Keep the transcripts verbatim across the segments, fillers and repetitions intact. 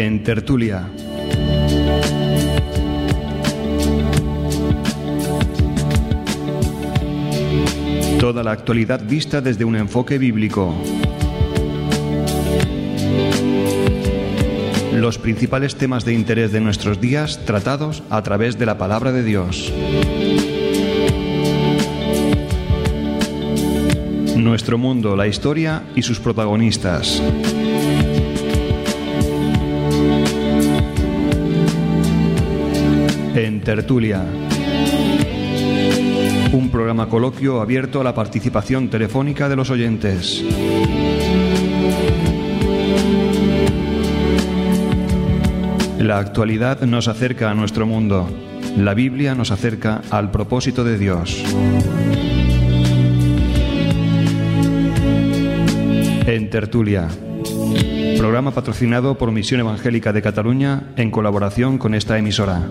En Tertulia. Toda la actualidad vista desde un enfoque bíblico. Los principales temas de interés de nuestros días tratados a través de la palabra de Dios. Nuestro mundo, la historia y sus protagonistas. En Tertulia. Un programa coloquio abierto a la participación telefónica de los oyentes. La actualidad nos acerca a nuestro mundo. La Biblia nos acerca al propósito de Dios. En Tertulia. Programa patrocinado por Misión Evangélica de Cataluña en colaboración con esta emisora.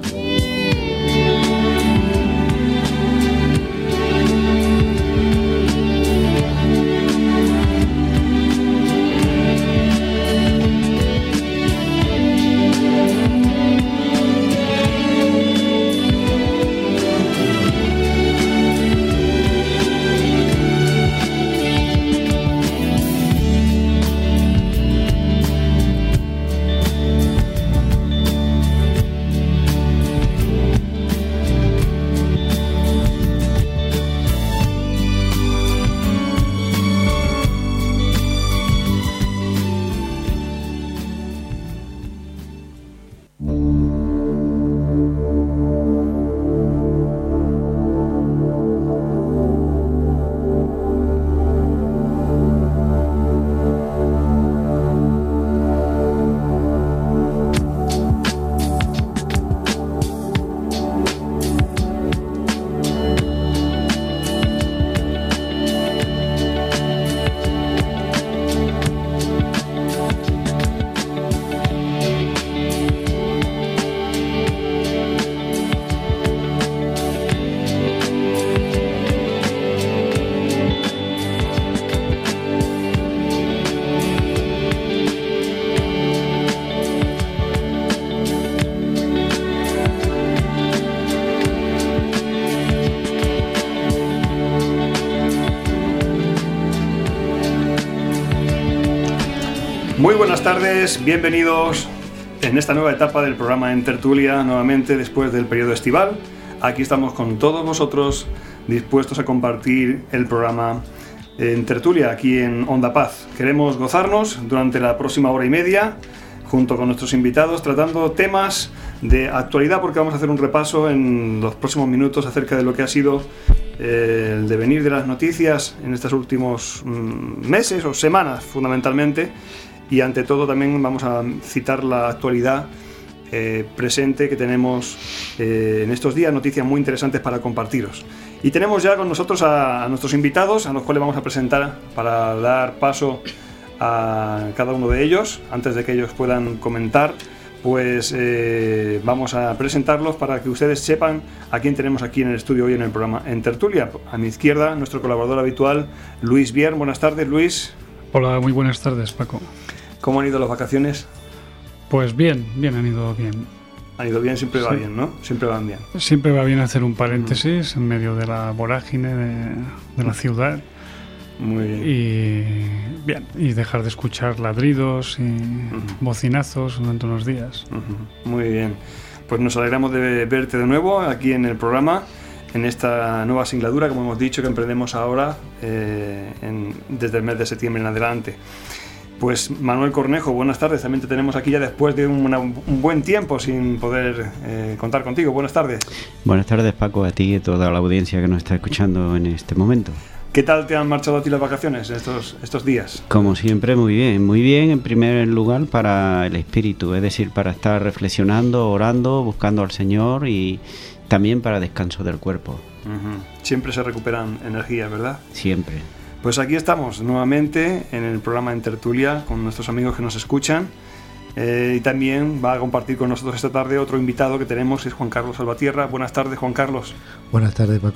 Muy buenas tardes, bienvenidos en esta nueva etapa del programa En Tertulia, nuevamente después del periodo estival. Aquí estamos con todos vosotros dispuestos a compartir el programa En Tertulia aquí en Onda Paz. Queremos gozarnos durante la próxima hora y media junto con nuestros invitados tratando temas de actualidad, porque vamos a hacer un repaso en los próximos minutos acerca de lo que ha sido eh, el devenir de las noticias en estos últimos mm, meses o semanas fundamentalmente. Y ante todo también vamos a citar la actualidad eh, presente que tenemos eh, en estos días, noticias muy interesantes para compartiros. Y tenemos ya con nosotros a, a nuestros invitados, a los cuales vamos a presentar para dar paso a cada uno de ellos. Antes de que ellos puedan comentar, pues eh, vamos a presentarlos para que ustedes sepan a quién tenemos aquí en el estudio hoy en el programa En Tertulia. A mi izquierda, nuestro colaborador habitual, Luis Bier. Buenas tardes, Luis. Hola, muy buenas tardes, Paco. ¿Cómo han ido las vacaciones? Pues bien, bien, han ido bien. Han ido bien, siempre va sí. bien, ¿no? Siempre van bien. Siempre va bien hacer un paréntesis uh-huh. en medio de la vorágine de, de la ciudad. Muy bien. Y bien, y dejar de escuchar ladridos y uh-huh. bocinazos durante unos días. Uh-huh. Muy bien. Pues nos alegramos de verte de nuevo aquí en el programa, en esta nueva singladura, como hemos dicho, que emprendemos ahora eh, en, desde el mes de septiembre en adelante. Pues Manuel Cornejo, buenas tardes, también te tenemos aquí ya después de una, un buen tiempo sin poder eh, contar contigo. Buenas tardes. Buenas tardes, Paco, a ti y a toda la audiencia que nos está escuchando en este momento. ¿Qué tal te han marchado a ti las vacaciones estos, estos días? Como siempre, muy bien, muy bien en primer lugar para el espíritu, es decir, para estar reflexionando, orando, buscando al Señor y también para descanso del cuerpo. Uh-huh. Siempre se recuperan energías, ¿verdad? Siempre. Pues aquí estamos nuevamente en el programa En Tertulia con nuestros amigos que nos escuchan eh, y también va a compartir con nosotros esta tarde otro invitado que tenemos, es Juan Carlos Salvatierra. Buenas tardes, Juan Carlos. Buenas tardes, Paco.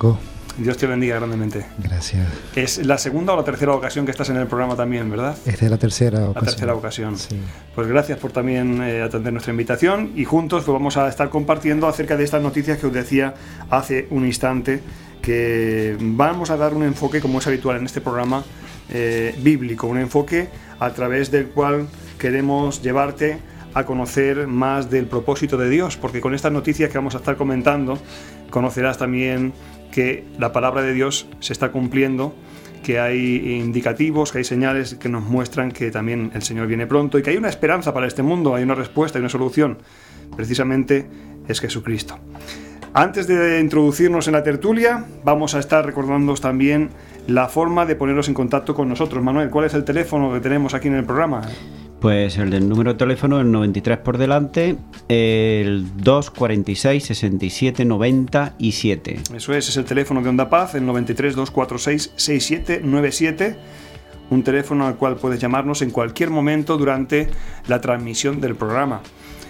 Dios te bendiga grandemente. Gracias. Es la segunda o la tercera ocasión que estás en el programa también, ¿verdad? Esta es la tercera ocasión. La tercera ocasión. Sí. Pues gracias por también eh, atender nuestra invitación y juntos pues, vamos a estar compartiendo acerca de estas noticias que os decía hace un instante, que vamos a dar un enfoque, como es habitual en este programa, eh, bíblico, un enfoque a través del cual queremos llevarte a conocer más del propósito de Dios, porque con estas noticias que vamos a estar comentando conocerás también que la palabra de Dios se está cumpliendo, que hay indicativos, que hay señales que nos muestran que también el Señor viene pronto y que hay una esperanza para este mundo, hay una respuesta, hay una solución. Precisamente es Jesucristo. Antes de introducirnos en la tertulia, vamos a estar recordándoos también la forma de poneros en contacto con nosotros. Manuel, ¿cuál es el teléfono que tenemos aquí en el programa? Pues el del número de teléfono, el noventa y tres por delante, el dos cuarenta y seis, sesenta y siete, noventa y siete. Eso es, es el teléfono de Onda Paz, el noventa y tres, doscientos cuarenta y seis, sesenta y siete noventa y siete. Un teléfono al cual puedes llamarnos en cualquier momento durante la transmisión del programa.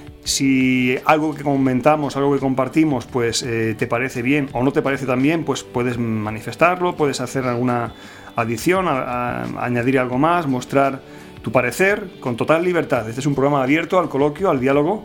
Si algo que comentamos, algo que compartimos, pues eh, te parece bien o no te parece tan bien, pues puedes manifestarlo, puedes hacer alguna adición, a, a, a añadir algo más, mostrar tu parecer con total libertad. Este es un programa abierto al coloquio, al diálogo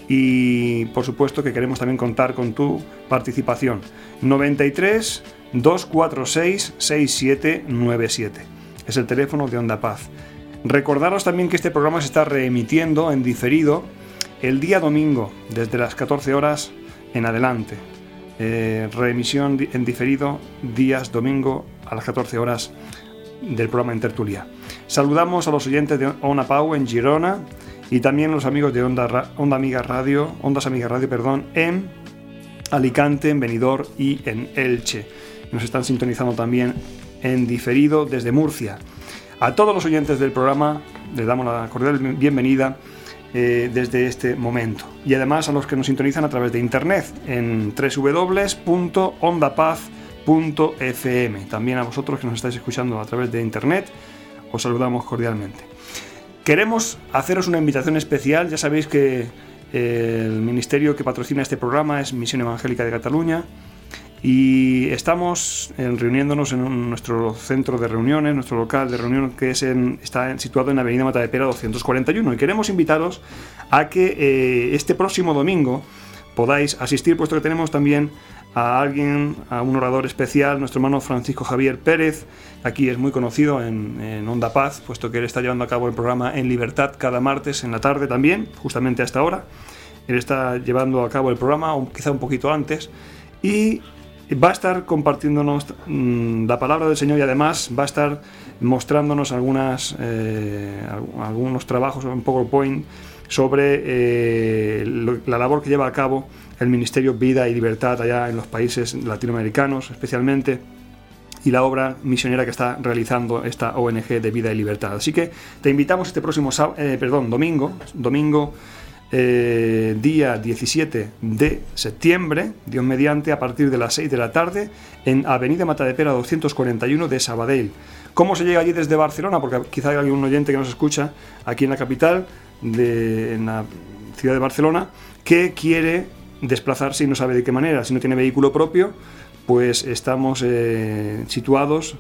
y por supuesto que queremos también contar con tu participación. noventa y tres, doscientos cuarenta y seis, sesenta y siete noventa y siete es el teléfono de Onda Paz. Recordaros también que este programa se está reemitiendo en diferido el día domingo desde las catorce horas en adelante. Eh, reemisión en diferido días domingo a las catorce horas del programa En Tertulia. Saludamos a los oyentes de Ona Pau en Girona y también los amigos de Onda, Onda Amiga Radio, Ondas Amiga Radio, perdón, en Alicante, en Benidorm y en Elche. Nos están sintonizando también en diferido desde Murcia. A todos los oyentes del programa les damos la cordial bienvenida eh, desde este momento. Y además a los que nos sintonizan a través de internet en doble u doble u doble u punto onda paz punto efe eme. También a vosotros que nos estáis escuchando a través de internet, os saludamos cordialmente. Queremos haceros una invitación especial. Ya sabéis que el ministerio que patrocina este programa es Misión Evangélica de Cataluña y estamos reuniéndonos en nuestro centro de reuniones, nuestro local de reunión que es en, está situado en la avenida Matadepera doscientos cuarenta y uno, y queremos invitaros a que eh, este próximo domingo podáis asistir, puesto que tenemos también a alguien, a un orador especial, nuestro hermano Francisco Javier Pérez. Aquí es muy conocido en, en Onda Paz, puesto que él está llevando a cabo el programa En Libertad cada martes en la tarde también, justamente a esta hora. Él está llevando a cabo el programa, o quizá un poquito antes, y va a estar compartiéndonos mmm, la palabra del Señor y además va a estar mostrándonos algunas, eh, algunos trabajos en PowerPoint sobre eh, lo, la labor que lleva a cabo el Ministerio Vida y Libertad allá en los países latinoamericanos especialmente, y la obra misionera que está realizando esta O N G de Vida y Libertad. Así que te invitamos este próximo eh, perdón, domingo, domingo eh, día diecisiete de septiembre, Dios mediante, a partir de las seis de la tarde, en Avenida Matadepera doscientos cuarenta y uno de Sabadell. ¿Cómo se llega allí desde Barcelona? Porque quizá hay algún oyente que nos escucha aquí en la capital, de, en la ciudad de Barcelona, que quiere desplazarse y no sabe de qué manera. Si no tiene vehículo propio, pues estamos eh, situados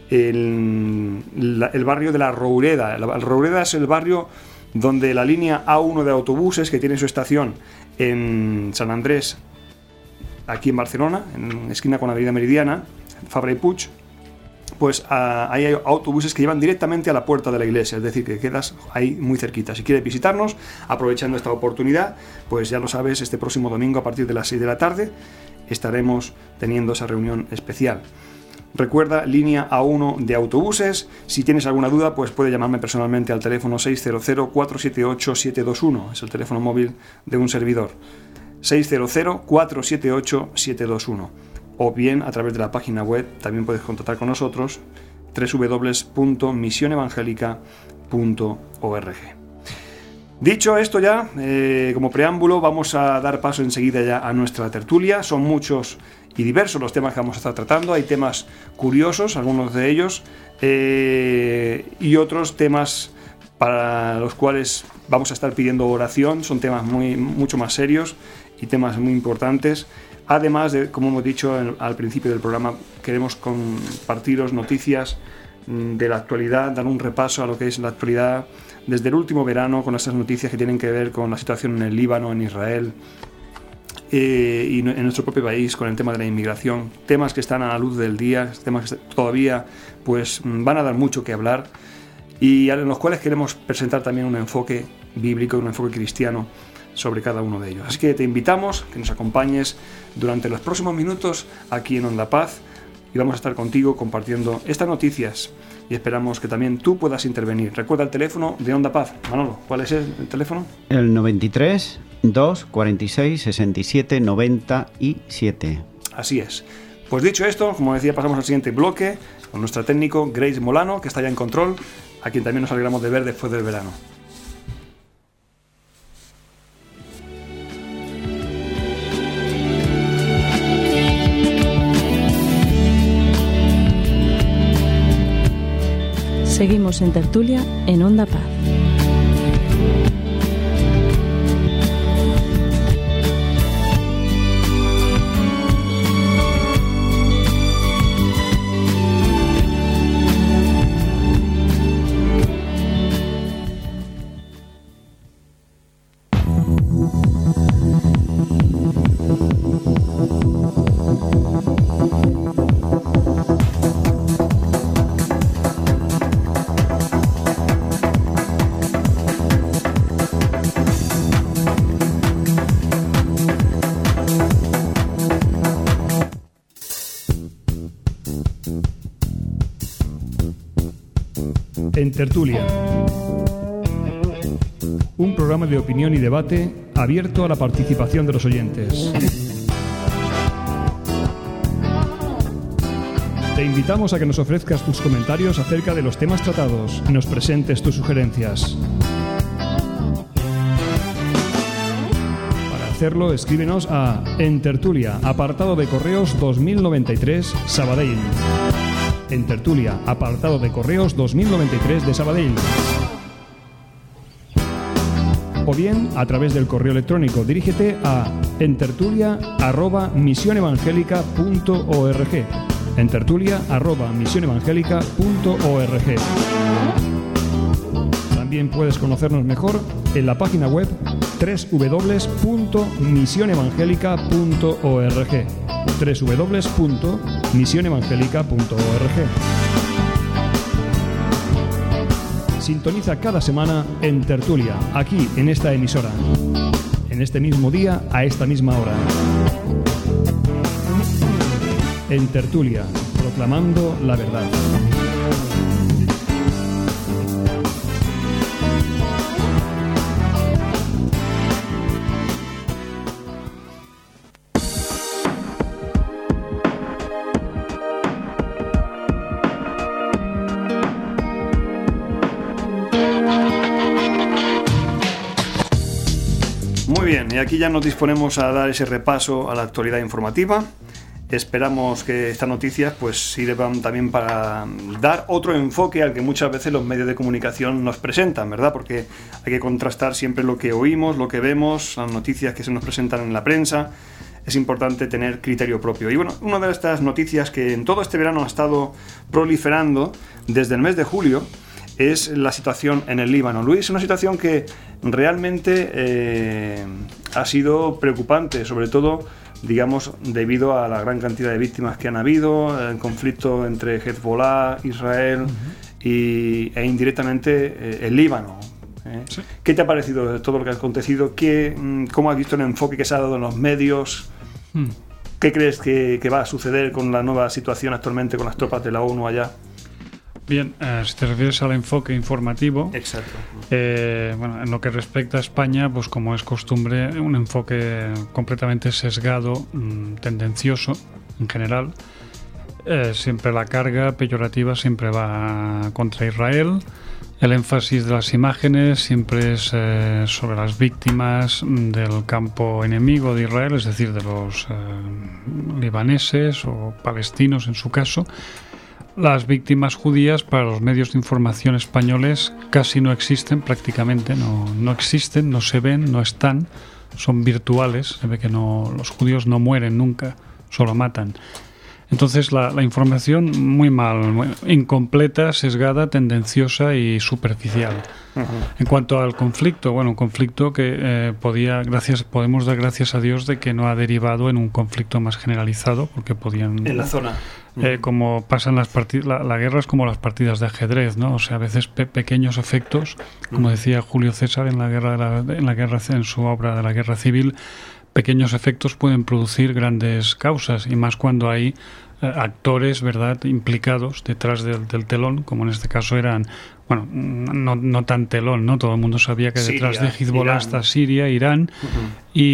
en la, el barrio de La Roureda. La, la Roureda es el barrio donde la línea A uno de autobuses, que tiene su estación en San Andrés, aquí en Barcelona, en esquina con la Avenida Meridiana, Fabra y Puig, pues a, ahí hay autobuses que llevan directamente a la puerta de la iglesia, es decir, que quedas ahí muy cerquita. Si quieres visitarnos, aprovechando esta oportunidad, pues ya lo sabes, este próximo domingo a partir de las seis de la tarde estaremos teniendo esa reunión especial. Recuerda, línea A uno de autobuses. Si tienes alguna duda, pues puedes llamarme personalmente al teléfono seis cero cero, cuatro siete ocho, siete dos uno, es el teléfono móvil de un servidor, seis cero cero, cuatro siete ocho, siete dos uno, o bien a través de la página web también puedes contactar con nosotros, doble u doble u doble u punto misión evangélica punto org. Dicho esto ya, eh, como preámbulo, vamos a dar paso enseguida ya a nuestra tertulia. Son muchos y diversos los temas que vamos a estar tratando. Hay temas curiosos, algunos de ellos, eh, y otros temas para los cuales vamos a estar pidiendo oración. Son temas muy, mucho más serios y temas muy importantes. Además de, como hemos dicho en, al principio del programa, queremos compartiros noticias de la actualidad, dar un repaso a lo que es la actualidad desde el último verano, con esas noticias que tienen que ver con la situación en el Líbano, en Israel eh, y en nuestro propio país, con el tema de la inmigración, temas que están a la luz del día, temas que todavía pues van a dar mucho que hablar y en los cuales queremos presentar también un enfoque bíblico, un enfoque cristiano sobre cada uno de ellos. Así que te invitamos que nos acompañes durante los próximos minutos aquí en Onda Paz y vamos a estar contigo compartiendo estas noticias y esperamos que también tú puedas intervenir. Recuerda el teléfono de Onda Paz. Manolo, ¿cuál es el teléfono? El noventa y tres, dos, cuarenta y seis, sesenta y siete, noventa y siete. Así es. Pues dicho esto, como decía, pasamos al siguiente bloque con nuestra técnico Grace Molano, que está ya en control, a quien también nos alegramos de ver después del verano. Seguimos en tertulia en Onda Paz. En Tertulia, un programa de opinión y debate abierto a la participación de los oyentes. Te invitamos a que nos ofrezcas tus comentarios acerca de los temas tratados y nos presentes tus sugerencias. Para hacerlo, escríbenos a En Tertulia, apartado de correos dos mil noventa y tres, Sabadell. En Tertulia, apartado de correos dos mil noventa y tres de Sabadell. O bien, a través del correo electrónico, dirígete a entertulia arroba misión evangélica punto org. entertulia arroba misión evangélica punto org. También puedes conocernos mejor en la página web doble u doble u doble u punto misión evangélica punto org. doble u doble u doble u punto misión evangélica punto org. Sintoniza cada semana En Tertulia, aquí en esta emisora, en este mismo día, a esta misma hora. En Tertulia, proclamando la verdad. Muy bien, y aquí ya nos disponemos a dar ese repaso a la actualidad informativa. Esperamos que estas noticias pues sirvan también para dar otro enfoque al que muchas veces los medios de comunicación nos presentan, ¿verdad? Porque hay que contrastar siempre lo que oímos, lo que vemos, las noticias que se nos presentan en la prensa. Es importante tener criterio propio. Y bueno, una de estas noticias que en todo este verano ha estado proliferando desde el mes de julio es la situación en el Líbano. Luis, una situación que realmente eh, ha sido preocupante, sobre todo, digamos, debido a la gran cantidad de víctimas que han habido, el conflicto entre Hezbollah, Israel uh-huh. y, e indirectamente eh, el Líbano. ¿eh? Sí. ¿Qué te ha parecido de todo lo que ha acontecido? ¿Qué, ¿Cómo has visto el enfoque que se ha dado en los medios? Hmm. ¿Qué crees que, que va a suceder con la nueva situación actualmente con las tropas de la ONU allá? Bien, eh, si te refieres al enfoque informativo, exacto. Eh, bueno, en lo que respecta a España, pues como es costumbre, un enfoque completamente sesgado, mmm, tendencioso en general. Eh, siempre la carga peyorativa siempre va contra Israel. El énfasis de las imágenes siempre es eh, sobre las víctimas del campo enemigo de Israel, es decir, de los eh, libaneses o palestinos en su caso. Las víctimas judías para los medios de información españoles casi no existen, prácticamente no, no existen, no se ven, no están, son virtuales, se ve que no, los judíos no mueren nunca, solo matan. Entonces la, la información muy mal, muy incompleta, sesgada, tendenciosa y superficial. Uh-huh. En cuanto al conflicto, bueno, un conflicto que eh, podía, gracias, podemos dar gracias a Dios de que no ha derivado en un conflicto más generalizado, porque podían... En la zona. Eh, como pasan las partidas, la, la guerra es como las partidas de ajedrez, ¿no? O sea, a veces pe- pequeños efectos, como decía Julio César en la guerra, de la, en la guerra, en su obra de la Guerra Civil, pequeños efectos pueden producir grandes causas, y más cuando hay eh, actores, ¿verdad?, implicados detrás del, del telón, como en este caso eran, bueno, no, no tan telón, ¿no? Todo el mundo sabía que detrás Siria, de Hezbollah está Siria, Irán, uh-huh.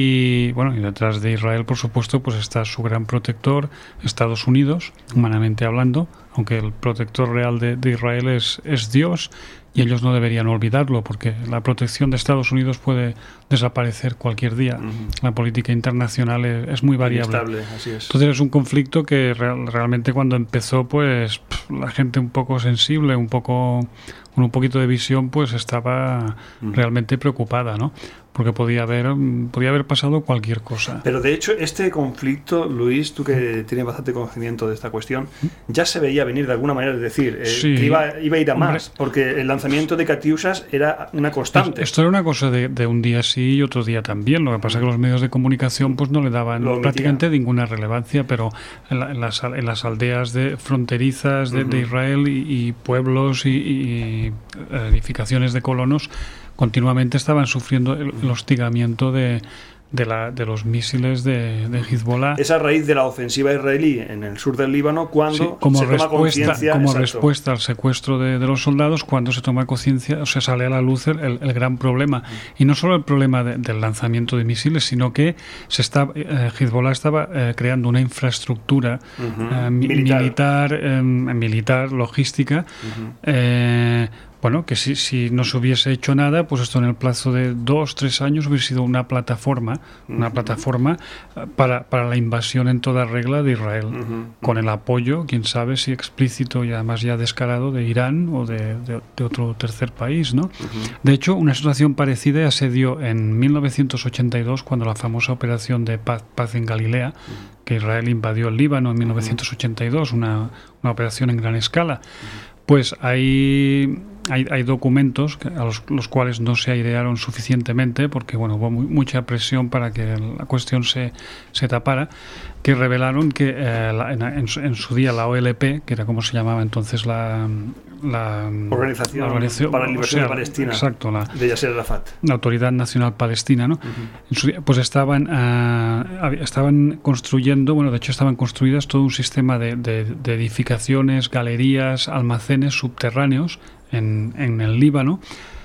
y bueno, y detrás de Israel, por supuesto, pues está su gran protector, Estados Unidos, humanamente hablando, aunque el protector real de, de Israel es, es Dios, y ellos no deberían olvidarlo, porque la protección de Estados Unidos puede desaparecer cualquier día. Uh-huh. La política internacional es, es muy variable. Inestable, así es. Entonces es un conflicto que real, realmente cuando empezó, pues pff, la gente un poco sensible, un poco con un poquito de visión, pues estaba uh-huh. realmente preocupada, ¿no? Porque podía haber, podía haber pasado cualquier cosa. Pero de hecho este conflicto, Luis, tú que tienes bastante conocimiento de esta cuestión, ya se veía venir de alguna manera, es decir, eh, sí. que iba, iba a ir a más, porque el lanzamiento de Katyushas era una constante. Esto era una cosa de, de un día sí y otro día también. Lo que pasa es que los medios de comunicación pues no le daban Lo prácticamente ninguna relevancia, pero en, la, en, las, en las aldeas de fronterizas de, uh-huh. de Israel y, y pueblos y, y edificaciones de colonos continuamente estaban sufriendo el, el hostigamiento de, de, la, de los misiles de, de Hezbollah. Es a raíz de la ofensiva israelí en el sur del Líbano cuando sí, como se toma respuesta, conciencia... Como exacto. respuesta al secuestro de, de los soldados, cuando se toma conciencia, o sea, sale a la luz el, el, el gran problema. Y no solo el problema de, del lanzamiento de misiles, sino que se está, eh, Hezbollah estaba eh, creando una infraestructura uh-huh. eh, militar, militar, eh, militar logística, uh-huh. eh, bueno, que si, si no se hubiese hecho nada, pues esto en el plazo de dos, tres años hubiese sido una plataforma, una uh-huh. plataforma para, para la invasión en toda regla de Israel, uh-huh. con el apoyo, quién sabe si explícito y además ya descarado, de Irán o de, de, de otro tercer país, ¿no? Uh-huh. De hecho, una situación parecida ya se dio en mil novecientos ochenta y dos, cuando la famosa operación de paz, paz en Galilea, uh-huh. que Israel invadió el Líbano en mil novecientos ochenta y dos, una, una operación en gran escala. Uh-huh. Pues hay, hay, hay documentos que, a los, los cuales no se airearon suficientemente porque bueno, hubo muy, mucha presión para que la cuestión se, se tapara, que revelaron que eh, la, en, en, su, en su día la O L P, que era como se llamaba entonces la, la Organización, la organización para la Liberación o sea, de Palestina, exacto, la, de Yasser Arafat, la Autoridad Nacional Palestina, ¿no? Uh-huh. En su día, pues estaban, uh, estaban construyendo, bueno, de hecho estaban construidas todo un sistema de, de, de edificaciones, galerías, almacenes subterráneos en, en el Líbano,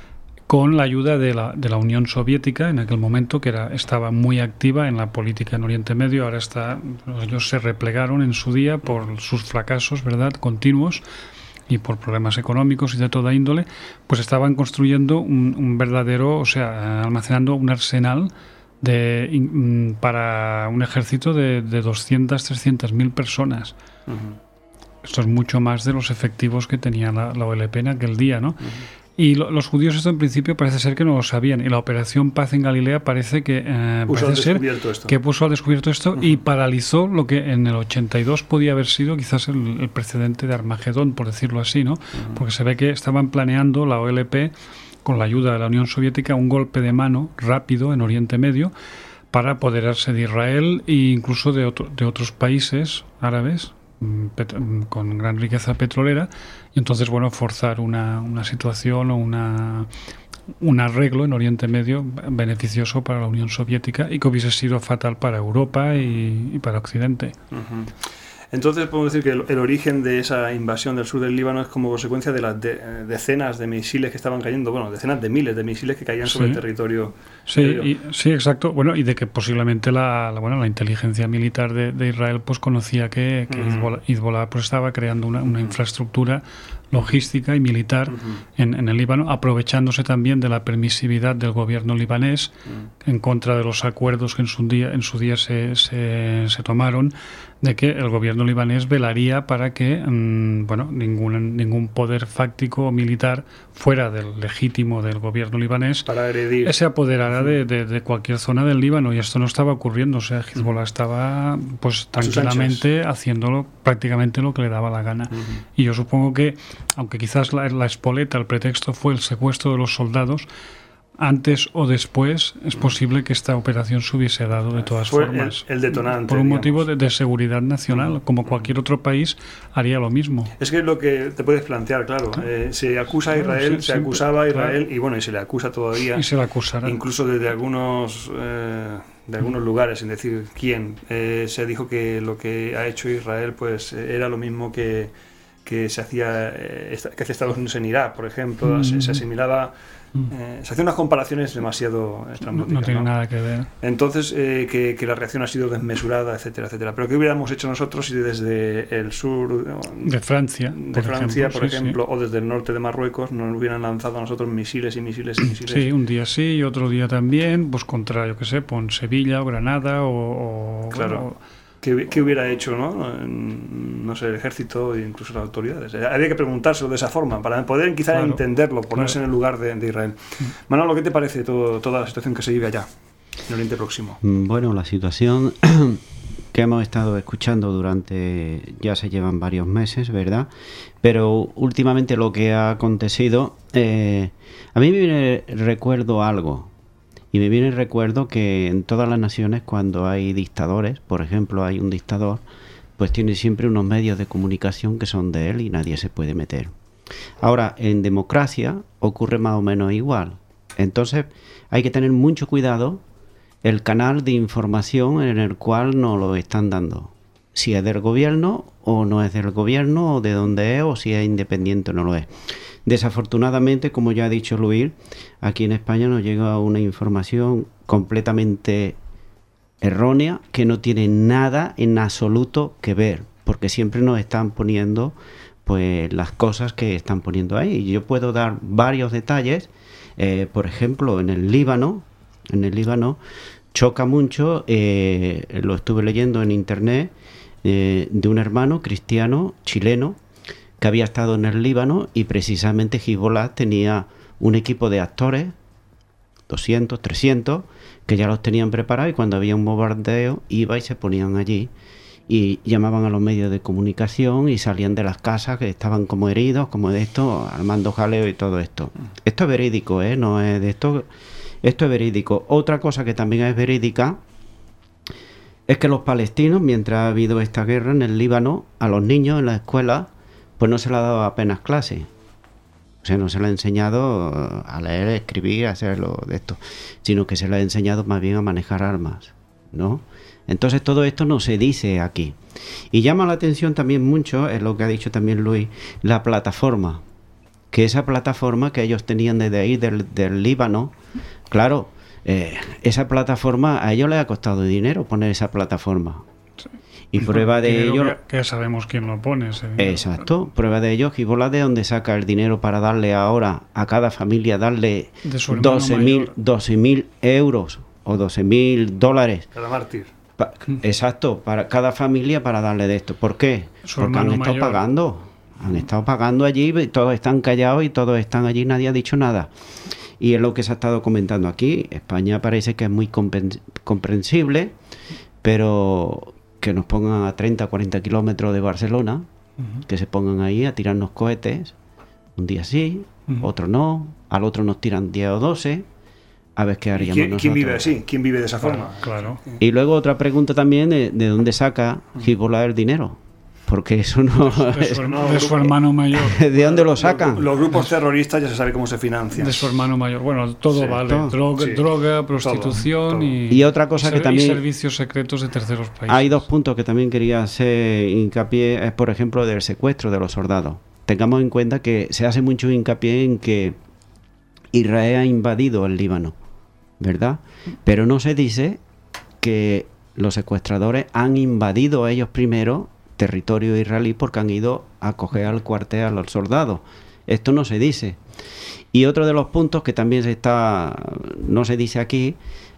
con la ayuda de la, de la Unión Soviética en aquel momento, que era, estaba muy activa en la política en Oriente Medio. Ahora está, ellos se replegaron en su día por sus fracasos, ¿verdad?, continuos, y por problemas económicos y de toda índole. Pues estaban construyendo un, un verdadero, o sea, almacenando un arsenal de, in, para un ejército de, de doscientas, trescientas mil personas. Uh-huh. Esto es mucho más de los efectivos que tenía la, la O L P en aquel día, ¿no? Uh-huh. Y lo, los judíos esto en principio parece ser que no lo sabían, y la operación Paz en Galilea parece que eh, parece ser esto. que puso al descubierto esto uh-huh. y paralizó lo que en el ochenta y dos podía haber sido quizás el, el precedente de Armagedón, por decirlo así, ¿no? Uh-huh. Porque se ve que estaban planeando la O L P con la ayuda de la Unión Soviética un golpe de mano rápido en Oriente Medio para apoderarse de Israel e incluso de, otro, de otros países árabes Pet- con gran riqueza petrolera, y entonces bueno, forzar una, una situación o una un arreglo en Oriente Medio beneficioso para la Unión Soviética y que hubiese sido fatal para Europa y, y para Occidente. Uh-huh. Entonces podemos decir que el, el origen de esa invasión del sur del Líbano es como consecuencia de las de, eh, decenas de misiles que estaban cayendo, bueno, decenas de miles de misiles que caían sobre sí. el territorio. Sí, y, sí, exacto. Bueno, y de que posiblemente la, la bueno la inteligencia militar de, de Israel pues conocía que, que uh-huh. Hezbollah, Hezbollah pues estaba creando una, una infraestructura logística y militar uh-huh. en, en el Líbano, aprovechándose también de la permisividad del gobierno libanés uh-huh. en contra de los acuerdos que en su día en su día se, se, se tomaron de que el gobierno libanés velaría para que mmm, bueno, ningún, ningún poder fáctico o militar fuera del legítimo del gobierno libanés para agredir. se apoderara de, de, de cualquier zona del Líbano, y esto no estaba ocurriendo. O sea, Hezbollah estaba pues tranquilamente haciéndolo prácticamente lo que le daba la gana. Uh-huh. Y yo supongo que, aunque quizás la, la espoleta, el pretexto fue el secuestro de los soldados, antes o después es posible que esta operación se hubiese dado de todas Fue formas. El, el detonante. Por un digamos. motivo de, de seguridad nacional, como cualquier otro país haría lo mismo. Es que es lo que te puedes plantear, claro. Eh, se acusa a Israel, claro, sí, se sí, acusaba a Israel, claro. y bueno, y se le acusa todavía. Y se le acusará. Incluso desde algunos, eh, de algunos lugares, sin decir quién, eh, se dijo que lo que ha hecho Israel pues era lo mismo que, que se hacía, eh, que hace Estados Unidos en Irak, por ejemplo. Mm. Se, se asimilaba. Eh, se hacían unas comparaciones demasiado estrambóticas. No, no tiene ¿no? nada que ver. Entonces, eh, que, que la reacción ha sido desmesurada, etcétera, etcétera. Pero ¿qué hubiéramos hecho nosotros si desde el sur de Francia, de por Francia, ejemplo, por sí, ejemplo, sí. o desde el norte de Marruecos, nos hubieran lanzado a nosotros misiles y misiles y misiles? Sí, un día sí y otro día también, pues contra, yo qué sé, con Sevilla o Granada o... o claro. O, ¿Qué, ¿Qué hubiera hecho, no? No sé, el ejército e incluso las autoridades? Habría que preguntárselo de esa forma, para poder quizá claro, entenderlo, ponerse claro. en el lugar de, de Israel. Manolo, ¿qué te parece todo, toda la situación que se vive allá, en Oriente Próximo? Bueno, la situación que hemos estado escuchando durante, ya se llevan varios meses, ¿verdad? Pero últimamente lo que ha acontecido, eh, a mí me viene recuerdo algo. Y me viene el recuerdo que en todas las naciones, cuando hay dictadores, por ejemplo, hay un dictador, pues tiene siempre unos medios de comunicación que son de él y nadie se puede meter. Ahora, en democracia ocurre más o menos igual. Entonces, hay que tener mucho cuidado el canal de información en el cual nos lo están dando. Si es del gobierno o no es del gobierno, o de dónde es, o si es independiente o no lo es. Desafortunadamente, como ya ha dicho Luis, aquí en España nos llega una información completamente errónea que no tiene nada en absoluto que ver, porque siempre nos están poniendo pues las cosas que están poniendo ahí. Y yo puedo dar varios detalles, eh, por ejemplo, en el Líbano, en el Líbano choca mucho, eh, lo estuve leyendo en internet, eh, de un hermano cristiano chileno que había estado en el Líbano, y precisamente Hezbollah tenía un equipo de actores, doscientos, trescientos, que ya los tenían preparados, y cuando había un bombardeo iba y se ponían allí y llamaban a los medios de comunicación y salían de las casas que estaban como heridos, como de esto, armando jaleo y todo esto. Esto es verídico, ¿eh? No es de esto, esto es verídico. Otra cosa que también es verídica es que los palestinos, mientras ha habido esta guerra en el Líbano, a los niños en la escuela pues no se le ha dado apenas clase. O sea, no se le ha enseñado a leer, a escribir, a hacerlo de esto, sino que se le ha enseñado más bien a manejar armas, ¿no? Entonces todo esto no se dice aquí. Y llama la atención también mucho, es lo que ha dicho también Luis, la plataforma. Que esa plataforma que ellos tenían desde ahí, del, del Líbano, claro, eh, esa plataforma, a ellos les ha costado dinero poner esa plataforma. Y prueba de ello... Que, que sabemos quién lo pone. Ese exacto. Prueba de ello, Hezbollah, de dónde saca el dinero para darle ahora a cada familia, darle doce mil euros o doce mil dólares. Cada mártir. Pa, exacto, para cada familia, para darle de esto. ¿Por qué? Su Porque han estado mayor. pagando. Han estado pagando allí, todos están callados y todos están allí, nadie ha dicho nada. Y es lo que se ha estado comentando aquí. España parece que es muy comprensible, pero... que nos pongan a treinta, cuarenta kilómetros de Barcelona, uh-huh. que se pongan ahí a tirarnos cohetes, un día sí, uh-huh. otro no, al otro nos tiran diez o doce, a ver qué haríamos ¿Quién, nosotros. ¿Quién vive así? ¿Quién vive de esa forma? Claro. Y luego otra pregunta también, de, de dónde saca Hezbollah el dinero. Porque eso no... De su, de su hermano mayor. ¿De dónde lo sacan? Los, los grupos terroristas ya se sabe cómo se financian. De su hermano mayor. Bueno, todo sí, vale. Todo. Droga, sí. droga, prostitución todo, todo. Y, y otra cosa y que también... Y servicios secretos de terceros países. Hay dos puntos que también quería hacer hincapié, es por ejemplo del secuestro de los soldados. Tengamos en cuenta que se hace mucho hincapié en que Israel ha invadido el Líbano, ¿verdad? Pero no se dice que los secuestradores han invadido ellos primero territorio israelí porque han ido a coger al cuartel a los soldados. Esto no se dice. Y otro de los puntos que también se está, no se dice aquí,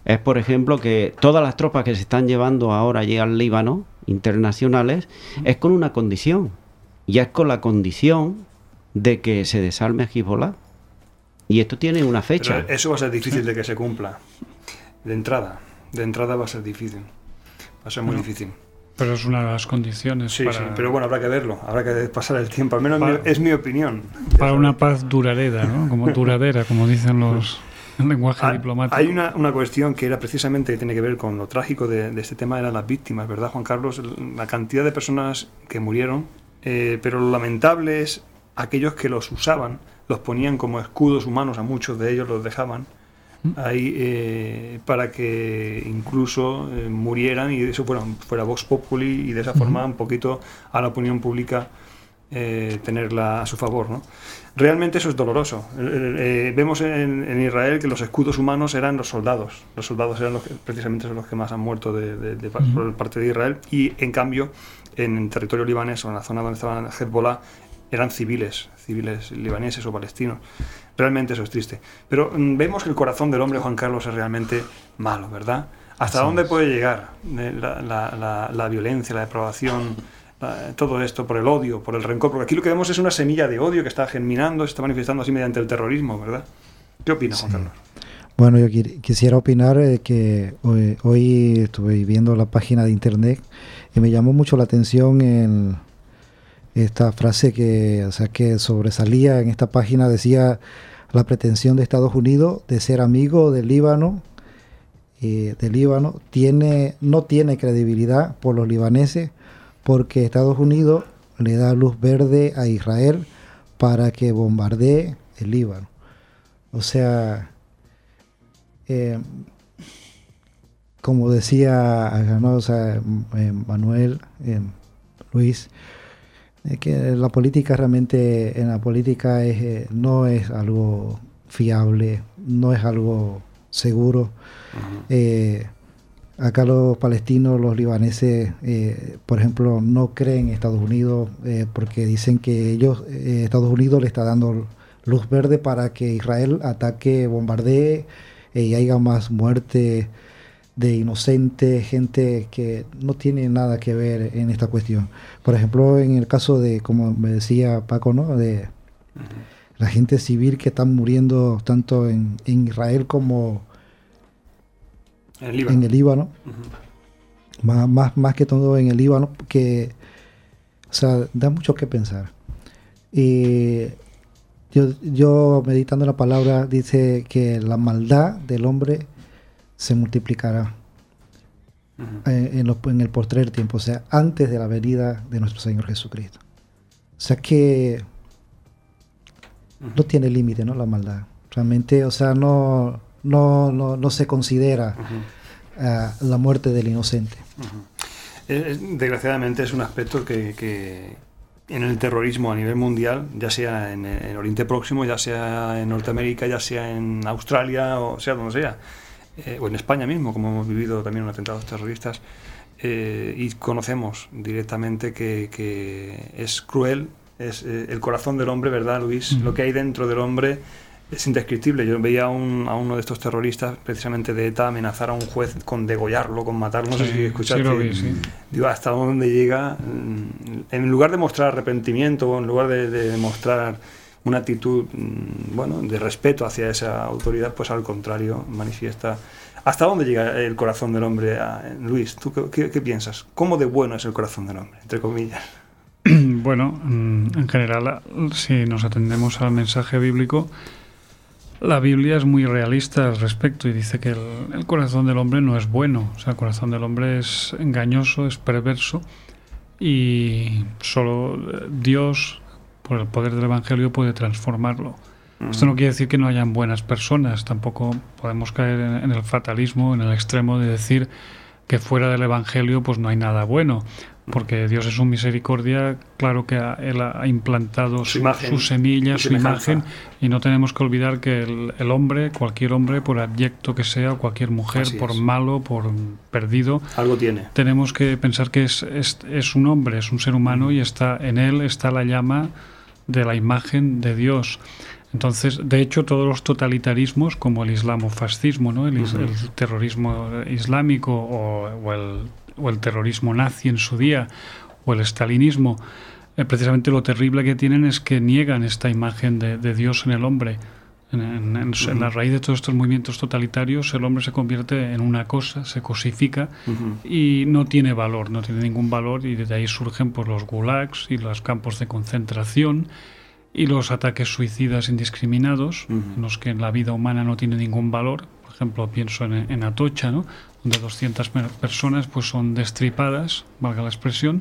es, por ejemplo, que todas las tropas que se están llevando ahora allí al Líbano, internacionales, es con una condición, y es con la condición de que se desarme a Hezbollah. Y esto tiene una fecha. Pero eso va a ser difícil de que se cumpla. De entrada. De entrada va a ser difícil. Va a ser muy no. difícil. Pero es una de las condiciones. Sí, para... sí, pero bueno, habrá que verlo. Habrá que pasar el tiempo. Al menos para... es mi opinión. Para una paz duradera, ¿no? Como duradera, como dicen los... el lenguaje hay, diplomático. Hay una, una cuestión que era precisamente que tiene que ver con lo trágico de, de este tema, eran las víctimas, ¿verdad, Juan Carlos? La cantidad de personas que murieron, eh, pero lo lamentable es aquellos que los usaban, los ponían como escudos humanos, a muchos de ellos los dejaban ahí eh, para que incluso eh, murieran y eso fuera, fuera Vox Populi y de esa forma un poquito a la opinión pública eh, tenerla a su favor, ¿no? Realmente eso es doloroso. Eh, eh, vemos en, en Israel que los escudos humanos eran los soldados. Los soldados eran los que, precisamente son los que más han muerto de, de, de, uh-huh. por parte de Israel, y en cambio en el territorio libanés o en la zona donde estaban Hezbollah eran civiles, civiles libaneses o palestinos. Realmente eso es triste. Pero mm, vemos que el corazón del hombre, Juan Carlos, es realmente malo, ¿verdad? ¿Hasta sí. dónde puede llegar la, la, la, la violencia, la depravación, la, todo esto por el odio, por el rencor? Porque aquí lo que vemos es una semilla de odio que está germinando, se está manifestando así mediante el terrorismo, ¿verdad? ¿Qué opinas, Juan sí. Carlos? Bueno, yo qu- quisiera opinar eh, que hoy, hoy estuve viendo la página de internet y me llamó mucho la atención en esta frase que, o sea, que sobresalía en esta página. Decía: la pretensión de Estados Unidos de ser amigo del Líbano, eh, del Líbano tiene, no tiene credibilidad por los libaneses, porque Estados Unidos le da luz verde a Israel para que bombardee el Líbano. O sea, eh, como decía, ¿no? O sea, eh, Manuel, eh, Luis, eh, que la política realmente, en la política es, eh, no es algo fiable, no es algo seguro. Uh-huh. Eh, acá los palestinos, los libaneses, eh, por ejemplo, no creen en Estados Unidos eh, porque dicen que ellos, eh, Estados Unidos le está dando luz verde para que Israel ataque, bombardee eh, y haya más muerte de inocentes, gente que no tiene nada que ver en esta cuestión. Por ejemplo, en el caso de, como me decía Paco, ¿no? De uh-huh. la gente civil que están muriendo tanto en, en Israel como en el Líbano, en el Líbano. Uh-huh. más, más, más que todo en el Líbano, que, o sea, da mucho que pensar. Y yo, yo meditando la palabra, dice que la maldad del hombre se multiplicará uh-huh. en, en, los, en el postrer tiempo, o sea, antes de la venida de nuestro Señor Jesucristo. O sea que uh-huh. no tiene límite, ¿no? La maldad. Realmente, o sea, no, no, no, no se considera uh-huh. uh, la muerte del inocente. Uh-huh. Es, desgraciadamente es un aspecto que, que en el terrorismo a nivel mundial, ya sea en, en Oriente Próximo, ya sea en Norteamérica, ya sea en Australia, o sea donde sea, Eh, o en España mismo, como hemos vivido también en atentados terroristas, eh, y conocemos directamente que, que es cruel, es eh, el corazón del hombre, ¿verdad, Luis? Mm. Lo que hay dentro del hombre es indescriptible. Yo veía a, un, a uno de estos terroristas, precisamente de ETA, amenazar a un juez con degollarlo, con matarlo. No sí, sé si escuchaste. Sí, lo vi, sí. Digo, hasta dónde llega. En lugar de mostrar arrepentimiento, en lugar de, de mostrar una actitud, bueno, de respeto hacia esa autoridad, pues al contrario, manifiesta. ¿Hasta dónde llega el corazón del hombre? Luis, ¿tú qué, qué, qué piensas? ¿Cómo de bueno es el corazón del hombre, entre comillas? Bueno, en general, si nos atendemos al mensaje bíblico, la Biblia es muy realista al respecto y dice que el, el corazón del hombre no es bueno. O sea, el corazón del hombre es engañoso, es perverso, y solo Dios, por el poder del Evangelio, puede transformarlo. Uh-huh. Esto no quiere decir que no hayan buenas personas, tampoco podemos caer en, en el fatalismo, en el extremo de decir que fuera del Evangelio pues no hay nada bueno, porque Dios es su misericordia, claro que ha, Él ha implantado su, imagen, su semilla, su imagen, y no tenemos que olvidar que el, el hombre, cualquier hombre, por abyecto que sea, cualquier mujer, Así por es. malo, por perdido, algo tiene. Tenemos que pensar que es, es, es un hombre, es un ser humano, y está en él está la llama de la imagen de Dios. Entonces, de hecho, todos los totalitarismos, como el islamofascismo, ¿no? el, uh-huh. el terrorismo islámico o, o, el, o el terrorismo nazi en su día, o el estalinismo, eh, precisamente lo terrible que tienen es que niegan esta imagen de, de Dios en el hombre. En, en, en, uh-huh. en la raíz de todos estos movimientos totalitarios, el hombre se convierte en una cosa, se cosifica uh-huh. y no tiene valor, no tiene ningún valor, y desde ahí surgen pues, los gulags y los campos de concentración y los ataques suicidas indiscriminados, uh-huh. en los que la vida humana no tiene ningún valor. Por ejemplo, pienso en, en Atocha, ¿no? Donde doscientas personas pues, son destripadas, valga la expresión,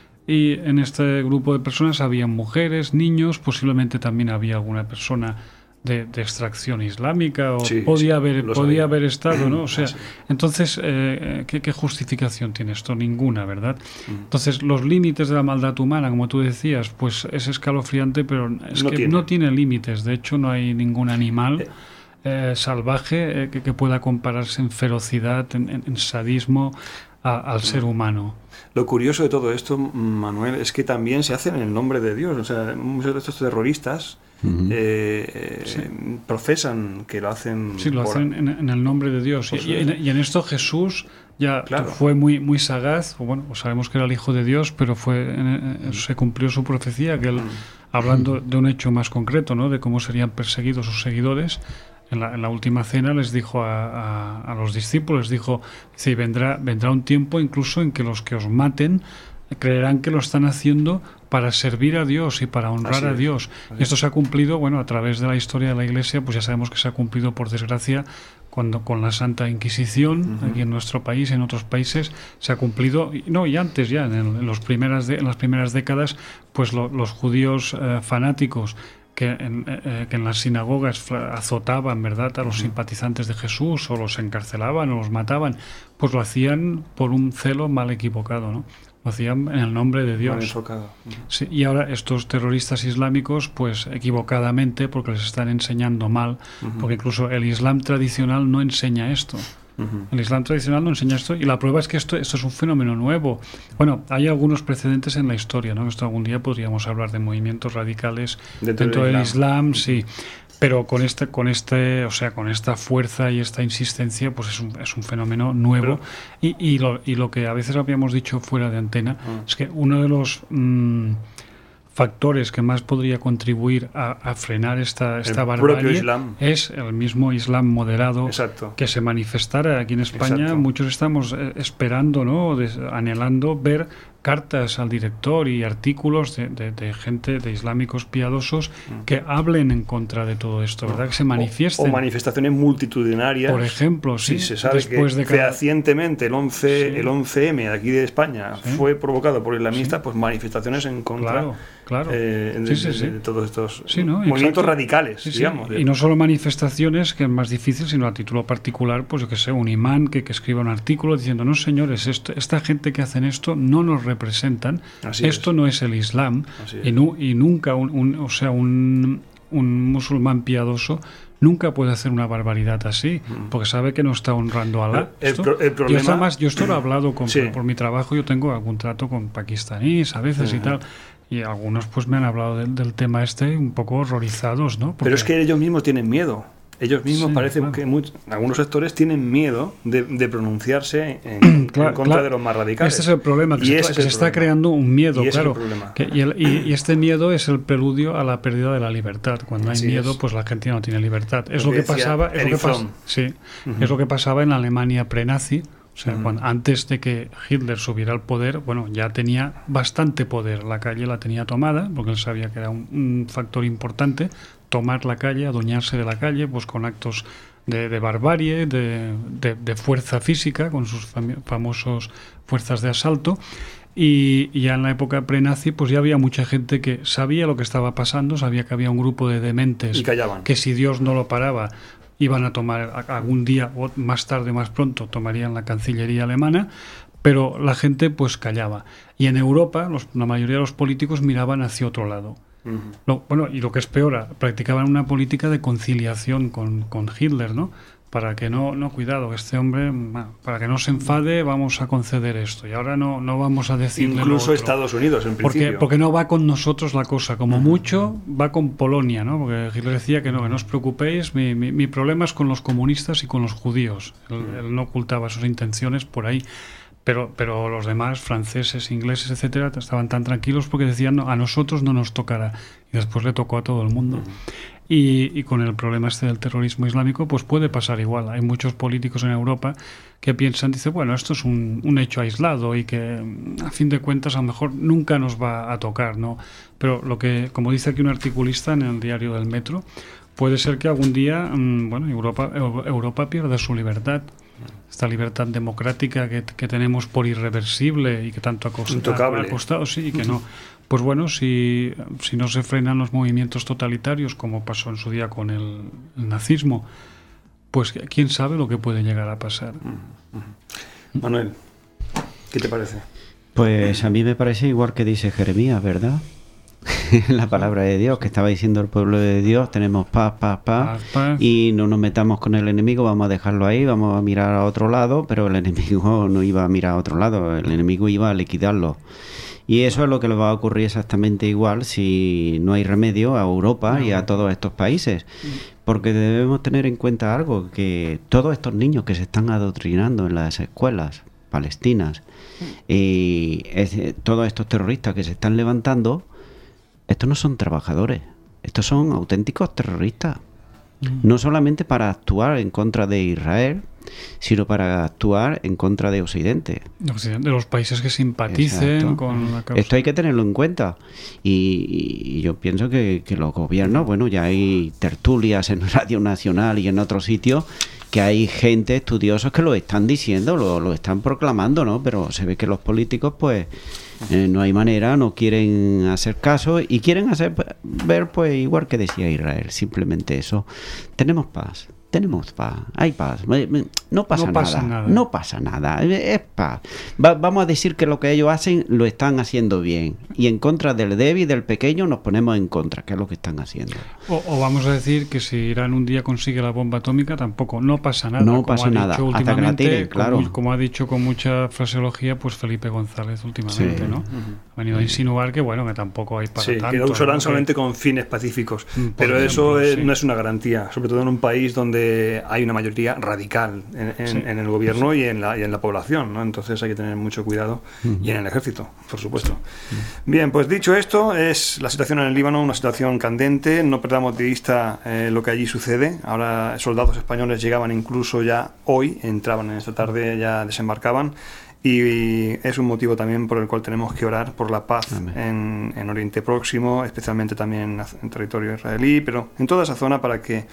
y en este grupo de personas había mujeres, niños, posiblemente también había alguna persona De, de extracción islámica, o sí, podía, haber, sí, podía haber estado, ¿no? O sea, sí. entonces, eh, ¿qué, ¿qué justificación tiene esto? Ninguna, ¿verdad? Mm. Entonces, los límites de la maldad humana, como tú decías, pues es escalofriante, pero es no que tiene. no tiene límites. De hecho, no hay ningún animal eh, salvaje eh, que, que pueda compararse en ferocidad, en, en, en sadismo a, al ser humano. Lo curioso de todo esto, Manuel, es que también se hace en el nombre de Dios. O sea, muchos de estos terroristas Uh-huh. Eh, sí. profesan que lo hacen sí lo por... hacen en, en el nombre de Dios y, y, en, y en esto Jesús ya claro. fue muy muy sagaz. Bueno, pues sabemos que era el hijo de Dios, pero fue en, se cumplió su profecía, que él, uh-huh. hablando de un hecho más concreto, ¿no? De cómo serían perseguidos sus seguidores, en la, en la última cena les dijo a, a, a los discípulos, dijo, dice, vendrá vendrá un tiempo incluso en que los que os maten creerán que lo están haciendo para servir a Dios y para honrar Así a Dios. Es. Esto se ha cumplido, bueno, a través de la historia de la Iglesia, pues ya sabemos que se ha cumplido, por desgracia, cuando con la Santa Inquisición, uh-huh. aquí en nuestro país, en otros países, se ha cumplido, y, no, y antes ya, en, en, los primeras de, en las primeras décadas, pues lo, los judíos eh, fanáticos que en, eh, que en las sinagogas azotaban, ¿verdad?, a los uh-huh. simpatizantes de Jesús, o los encarcelaban, o los mataban, pues lo hacían por un celo mal equivocado, ¿no? Lo hacían en el nombre de Dios. Sí, y ahora estos terroristas islámicos, pues equivocadamente, porque les están enseñando mal, uh-huh. porque incluso el Islam tradicional no enseña esto. Uh-huh. El Islam tradicional no enseña esto, y la prueba es que esto, esto es un fenómeno nuevo. Bueno, hay algunos precedentes en la historia, ¿no? Esto algún día podríamos hablar de movimientos radicales dentro, dentro del Islam, Islam sí. Pero con este, con este, o sea, con esta fuerza y esta insistencia, pues es un, es un fenómeno nuevo. Pero, y, y, lo, y lo que a veces habíamos dicho fuera de antena uh, es que uno de los mmm, factores que más podría contribuir a, a frenar esta, esta barbarie es el mismo Islam moderado. Exacto. Que se manifestara aquí en España. Exacto. Muchos estamos eh, esperando, ¿no?, Des, anhelando ver cartas al director y artículos de, de, de gente, de islámicos piadosos, que hablen en contra de todo esto, ¿verdad? Que se manifiesten. O, o manifestaciones multitudinarias. Por ejemplo, sí. sí se sabe después que de cada... fehacientemente el once, sí. el once eme de aquí de España sí. fue provocado por islamistas, sí. pues manifestaciones en contra claro, claro. Eh, de, sí, sí, sí. de, de todos estos sí, ¿no? movimientos Exacto. radicales, sí, sí. digamos. Y no solo manifestaciones, que es más difícil, sino a título particular, pues yo que sé, un imán que, que escriba un artículo diciendo, no señores, esto, esta gente que hacen esto no nos representan. Así Esto es. no es el Islam y, nu, y nunca un, un, o sea un, un musulmán piadoso nunca puede hacer una barbaridad así, mm. porque sabe que no está honrando a Alá. El, el, el problema... Yo, además, yo esto lo he hablado con, sí. por, por mi trabajo, yo tengo algún trato con pakistaníes a veces uh-huh. y tal, y algunos pues me han hablado del, del tema este un poco horrorizados, ¿no? Porque... Pero es que ellos mismos tienen miedo. Ellos mismos sí, parece claro. que muchos, algunos sectores tienen miedo de, de pronunciarse en, claro, en contra claro. de los más radicales. Este es el problema, que, se, que se está creando un miedo, y claro. Es el problema. Que, y, el, y, y este miedo es el preludio a la pérdida de la libertad. Cuando Así hay miedo, es. pues la gente no tiene libertad. Es lo, lo que que pasaba, es lo que, pas, sí, uh-huh. es lo que pasaba en la Alemania pre-nazi. O sea, uh-huh. cuando, antes de que Hitler subiera al poder, bueno, ya tenía bastante poder. La calle la tenía tomada, porque él sabía que era un, un factor importante, tomar la calle, adueñarse de la calle, pues con actos de, de barbarie, de, de, de fuerza física, con sus fam- famosos fuerzas de asalto. Y, y ya en la época pre-nazi, pues ya había mucha gente que sabía lo que estaba pasando, sabía que había un grupo de dementes y callaban. Que si Dios no lo paraba, iban a tomar algún día, o más tarde, más pronto, tomarían la Cancillería alemana, pero la gente pues callaba. Y en Europa, los, la mayoría de los políticos miraban hacia otro lado. Uh-huh. Lo, bueno, y lo que es peor, practicaban una política de conciliación con, con Hitler, ¿no? para que no, no, cuidado, este hombre, para que no se enfade, vamos a conceder esto. Y ahora no, no vamos a decirle incluso lo otro. Estados Unidos, en porque, principio. porque no va con nosotros la cosa. Como uh-huh. mucho, va con Polonia, ¿no? Porque Hitler decía que no, que no os preocupéis, mi, mi, mi problema es con los comunistas y con los judíos. Él, uh-huh. él no ocultaba sus intenciones por ahí. Pero, pero los demás, franceses, ingleses, etcétera, estaban tan tranquilos porque decían, no, a nosotros no nos tocará. Y después le tocó a todo el mundo. Uh-huh. Y, y con el problema este del terrorismo islámico, pues puede pasar igual. Hay muchos políticos en Europa que piensan, dice, bueno, esto es un, un hecho aislado y que a fin de cuentas a lo mejor nunca nos va a tocar, ¿no? Pero lo que, como dice aquí un articulista en el diario del Metro, puede ser que algún día, mmm, bueno, Europa, Europa pierda su libertad. Esta libertad democrática que, que tenemos por irreversible y que tanto ha costado, ha costado sí, y que no. Pues bueno, si, si no se frenan los movimientos totalitarios, como pasó en su día con el, el nazismo, pues quién sabe lo que puede llegar a pasar. Manuel, ¿qué te parece? Pues a mí me parece igual que dice Jeremías, ¿verdad? La palabra de Dios, que estaba diciendo el pueblo de Dios, tenemos paz, paz, paz, paz, paz, y no nos metamos con el enemigo, vamos a dejarlo ahí, vamos a mirar a otro lado, pero el enemigo no iba a mirar a otro lado, el enemigo iba a liquidarlo. Y eso es lo que le va a ocurrir exactamente igual si no hay remedio a Europa y a todos estos países. Porque debemos tener en cuenta algo, que todos estos niños que se están adoctrinando en las escuelas palestinas y es, todos estos terroristas que se están levantando, estos no son trabajadores, estos son auténticos terroristas. No solamente para actuar en contra de Israel, sino para actuar en contra de Occidente. De los países que simpaticen Exacto. con la causa. Esto hay que tenerlo en cuenta. Y, y yo pienso que, que los gobiernos, bueno, ya hay tertulias en Radio Nacional y en otros sitios, que hay gente, estudiosos, que lo están diciendo, lo, lo están proclamando, ¿no? Pero se ve que los políticos, pues, eh, no hay manera, no quieren hacer caso y quieren hacer ver, pues, igual que decía Israel, simplemente eso. Tenemos paz. Tenemos paz, hay paz, no pasa, no pasa nada, nada, no pasa nada, es paz. Va, vamos a decir que lo que ellos hacen lo están haciendo bien y en contra del débil, del pequeño, nos ponemos en contra, que es lo que están haciendo. O, o vamos a decir que si Irán un día consigue la bomba atómica, tampoco, no pasa nada. No pasa nada, hasta que la tiren, claro. Como, como ha dicho con mucha fraseología, pues Felipe González últimamente, sí. ¿no? Uh-huh. Ha venido a insinuar que, bueno, que tampoco hay para sí, tanto. Sí, que lo usarán ¿no? solamente con fines pacíficos, Por pero ejemplo, eso es, sí. no es una garantía, sobre todo en un país donde hay una mayoría radical en, en, sí. en el gobierno sí. y, en la, y en la población, ¿no? Entonces hay que tener mucho cuidado uh-huh. y en el ejército, por supuesto. Sí. Uh-huh. Bien, pues dicho esto, es la situación en el Líbano, una situación candente, no perdamos de vista eh, lo que allí sucede. Ahora soldados españoles llegaban incluso ya hoy, entraban en esta tarde, ya desembarcaban. Y es un motivo también por el cual tenemos que orar por la paz en, en Oriente Próximo, especialmente también en territorio israelí, pero en toda esa zona para que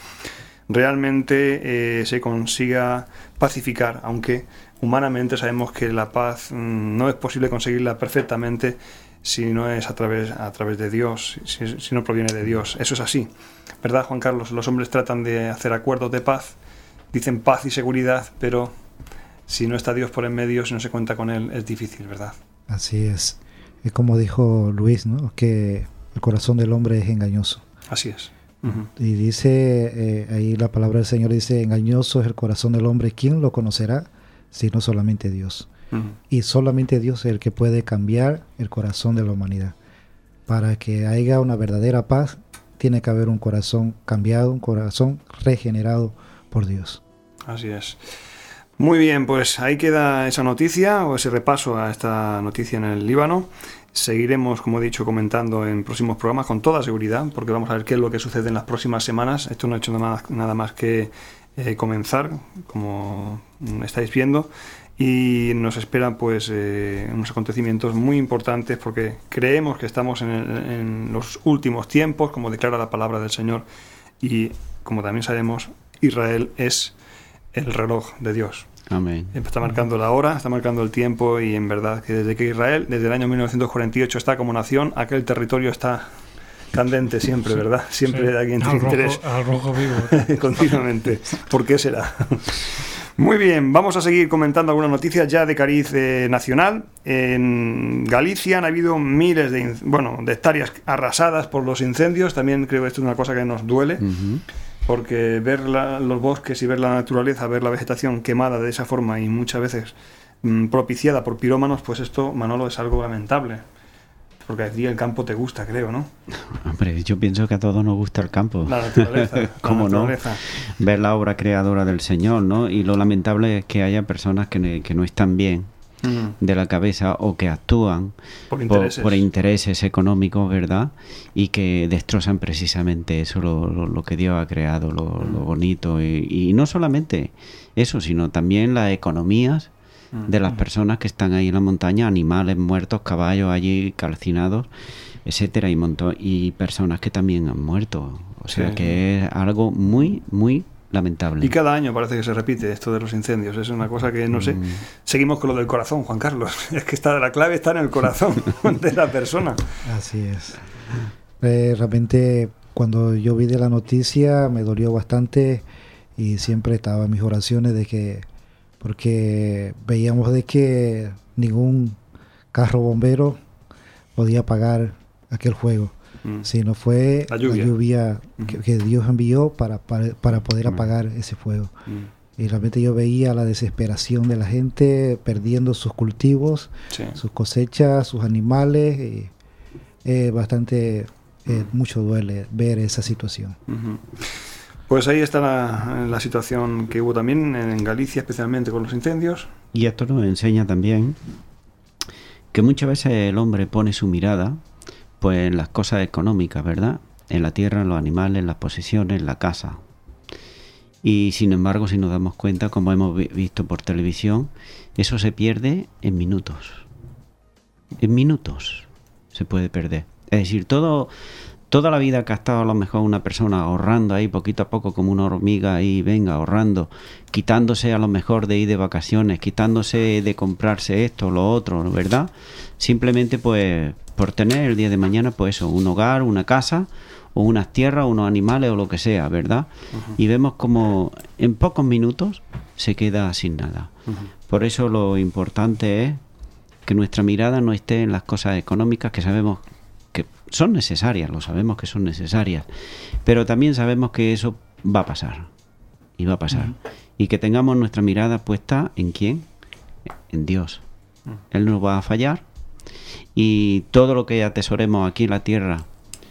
realmente eh, se consiga pacificar, aunque humanamente sabemos que la paz mmm, no es posible conseguirla perfectamente si no es a través, a través de Dios, si, si no proviene de Dios. Eso es así, ¿verdad, Juan Carlos? Los hombres tratan de hacer acuerdos de paz, dicen paz y seguridad, pero si no está Dios por en medio, si no se cuenta con Él, es difícil, ¿verdad? Así es. Es como dijo Luis, ¿no? Que el corazón del hombre es engañoso. Así es. Uh-huh. Y dice, eh, ahí la palabra del Señor dice, engañoso es el corazón del hombre, ¿quién lo conocerá? Sino solamente Dios. Uh-huh. Y solamente Dios es el que puede cambiar el corazón de la humanidad. Para que haya una verdadera paz, tiene que haber un corazón cambiado, un corazón regenerado por Dios. Así es. Muy bien, pues ahí queda esa noticia o ese repaso a esta noticia en el Líbano. Seguiremos, como he dicho, comentando en próximos programas con toda seguridad, porque vamos a ver qué es lo que sucede en las próximas semanas. Esto no ha hecho nada, nada más que eh, comenzar, como estáis viendo, y nos esperan pues eh, unos acontecimientos muy importantes, porque creemos que estamos en, el, en los últimos tiempos, como declara la palabra del Señor, y como también sabemos, Israel es el reloj de Dios. Amén. Está marcando la hora, está marcando el tiempo, y en verdad que desde que Israel, desde el año mil novecientos cuarenta y ocho, está como nación, aquel territorio está candente siempre, ¿verdad? Siempre sí. Alguien tiene interés. Al rojo vivo. Continuamente. ¿Por qué será? Muy bien, vamos a seguir comentando algunas noticias ya de cariz eh, nacional. En Galicia han habido miles de, bueno, de hectáreas arrasadas por los incendios. También creo que esto es una cosa que nos duele. Uh-huh. porque ver la, los bosques y ver la naturaleza, ver la vegetación quemada de esa forma y muchas veces mmm, propiciada por pirómanos, pues esto, Manolo, es algo lamentable. Porque a ti el campo te gusta, creo, ¿no? Hombre, yo pienso que a todos nos gusta el campo. La naturaleza. ¿Cómo la naturaleza. no? Ver la obra creadora del Señor, ¿no? Y lo lamentable es que haya personas que, que no están bien mm. de la cabeza o que actúan por intereses. Por, por intereses económicos, ¿verdad? Y que destrozan precisamente eso, lo, lo, lo que Dios ha creado, lo, mm. lo bonito. Y, y no solamente eso, sino también las economías de las personas que están ahí en la montaña, animales muertos, caballos allí calcinados, etcétera, y montón, y personas que también han muerto. O sea sí, que sí. es algo muy, muy lamentable. Y cada año parece que se repite esto de los incendios. Es una cosa que, no sé, mm. seguimos con lo del corazón, Juan Carlos. Es que está, la clave está en el corazón de la persona. Así es. Eh, realmente, cuando yo vi de la noticia, me dolió bastante y siempre estaba en mis oraciones de que porque veíamos de que ningún carro bombero podía apagar aquel fuego, mm. sino fue la lluvia, la lluvia mm. que, que Dios envió para, para, para poder mm. apagar ese fuego. Mm. Y realmente yo veía la desesperación de la gente perdiendo sus cultivos, sí. sus cosechas, sus animales, y eh, bastante, eh, mm. mucho duele ver esa situación. Mm-hmm. Pues ahí está la, la situación que hubo también en Galicia, especialmente con los incendios. Y esto nos enseña también que muchas veces el hombre pone su mirada pues en las cosas económicas, ¿verdad? En la tierra, en los animales, en las posesiones, en la casa. Y sin embargo, si nos damos cuenta, como hemos visto por televisión, eso se pierde en minutos. En minutos se puede perder. Es decir, todo... Toda la vida que ha estado a lo mejor una persona ahorrando ahí poquito a poco como una hormiga ahí, venga, ahorrando, quitándose a lo mejor de ir de vacaciones, quitándose de comprarse esto, lo otro, ¿verdad? Simplemente pues por tener el día de mañana pues eso, un hogar, una casa o unas tierras, unos animales o lo que sea, ¿verdad? Uh-huh. Y vemos como en pocos minutos se queda sin nada. Uh-huh. Por eso lo importante es que nuestra mirada no esté en las cosas económicas que sabemos que son necesarias, lo sabemos que son necesarias, pero también sabemos que eso va a pasar, y va a pasar, uh-huh. y que tengamos nuestra mirada puesta ¿en quién? En Dios. Uh-huh. Él no va a fallar, y todo lo que atesoremos aquí en la tierra,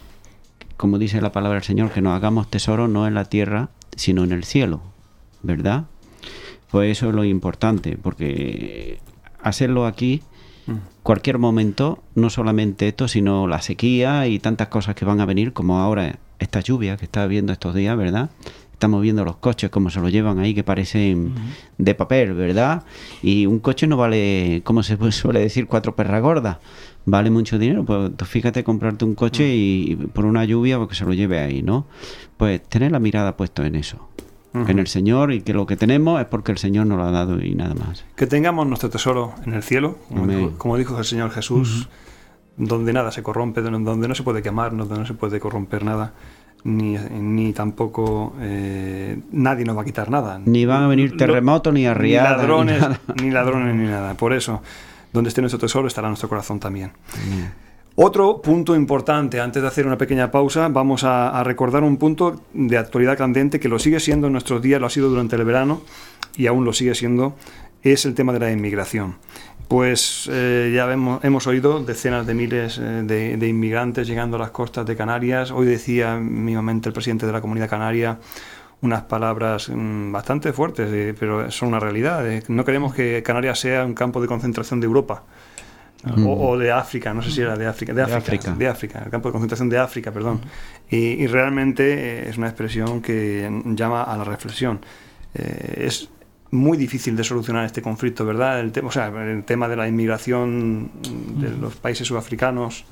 como dice la palabra del Señor, que nos hagamos tesoro no en la tierra, sino en el cielo, ¿verdad? Pues eso es lo importante, porque hacerlo aquí, cualquier momento, no solamente esto, sino la sequía y tantas cosas que van a venir, como ahora esta lluvia que está viendo estos días, ¿verdad? Estamos viendo los coches como se los llevan ahí, que parecen uh-huh. de papel, ¿verdad? Y un coche no vale, como se suele decir, cuatro perras gordas, vale mucho dinero. Pues fíjate comprarte un coche uh-huh. y, y por una lluvia porque se lo lleve ahí, ¿no? Pues tener la mirada puesta en eso. Uh-huh. En el Señor, y que lo que tenemos es porque el Señor nos lo ha dado y nada más. Que tengamos nuestro tesoro en el cielo, como, dijo, como dijo el Señor Jesús, uh-huh. donde nada se corrompe, donde no se puede quemar, donde no se puede corromper nada, ni, ni tampoco eh, nadie nos va a quitar nada. Ni van a venir terremotos, ni arriadas, ni ladrones, ni, ni ladrones, ni nada. Por eso, donde esté nuestro tesoro estará nuestro corazón también. Uh-huh. Otro punto importante, antes de hacer una pequeña pausa, vamos a, a recordar un punto de actualidad candente que lo sigue siendo en nuestros días, lo ha sido durante el verano y aún lo sigue siendo, es el tema de la inmigración. Pues eh, ya hemos, hemos oído decenas de miles eh, de, de inmigrantes llegando a las costas de Canarias. Hoy decía mismamente el presidente de la Comunidad Canaria unas palabras mmm, bastante fuertes, eh, pero son una realidad. Eh. No queremos que Canarias sea un campo de concentración de Europa. Mm. O, o de África, no sé si era de África, de África, de África, de África el campo de concentración de África, perdón. Mm. Y, y realmente eh, es una expresión que llama a la reflexión. Eh, es muy difícil de solucionar este conflicto, ¿verdad? El, te- o sea, el tema de la inmigración de mm. los países sudafricanos,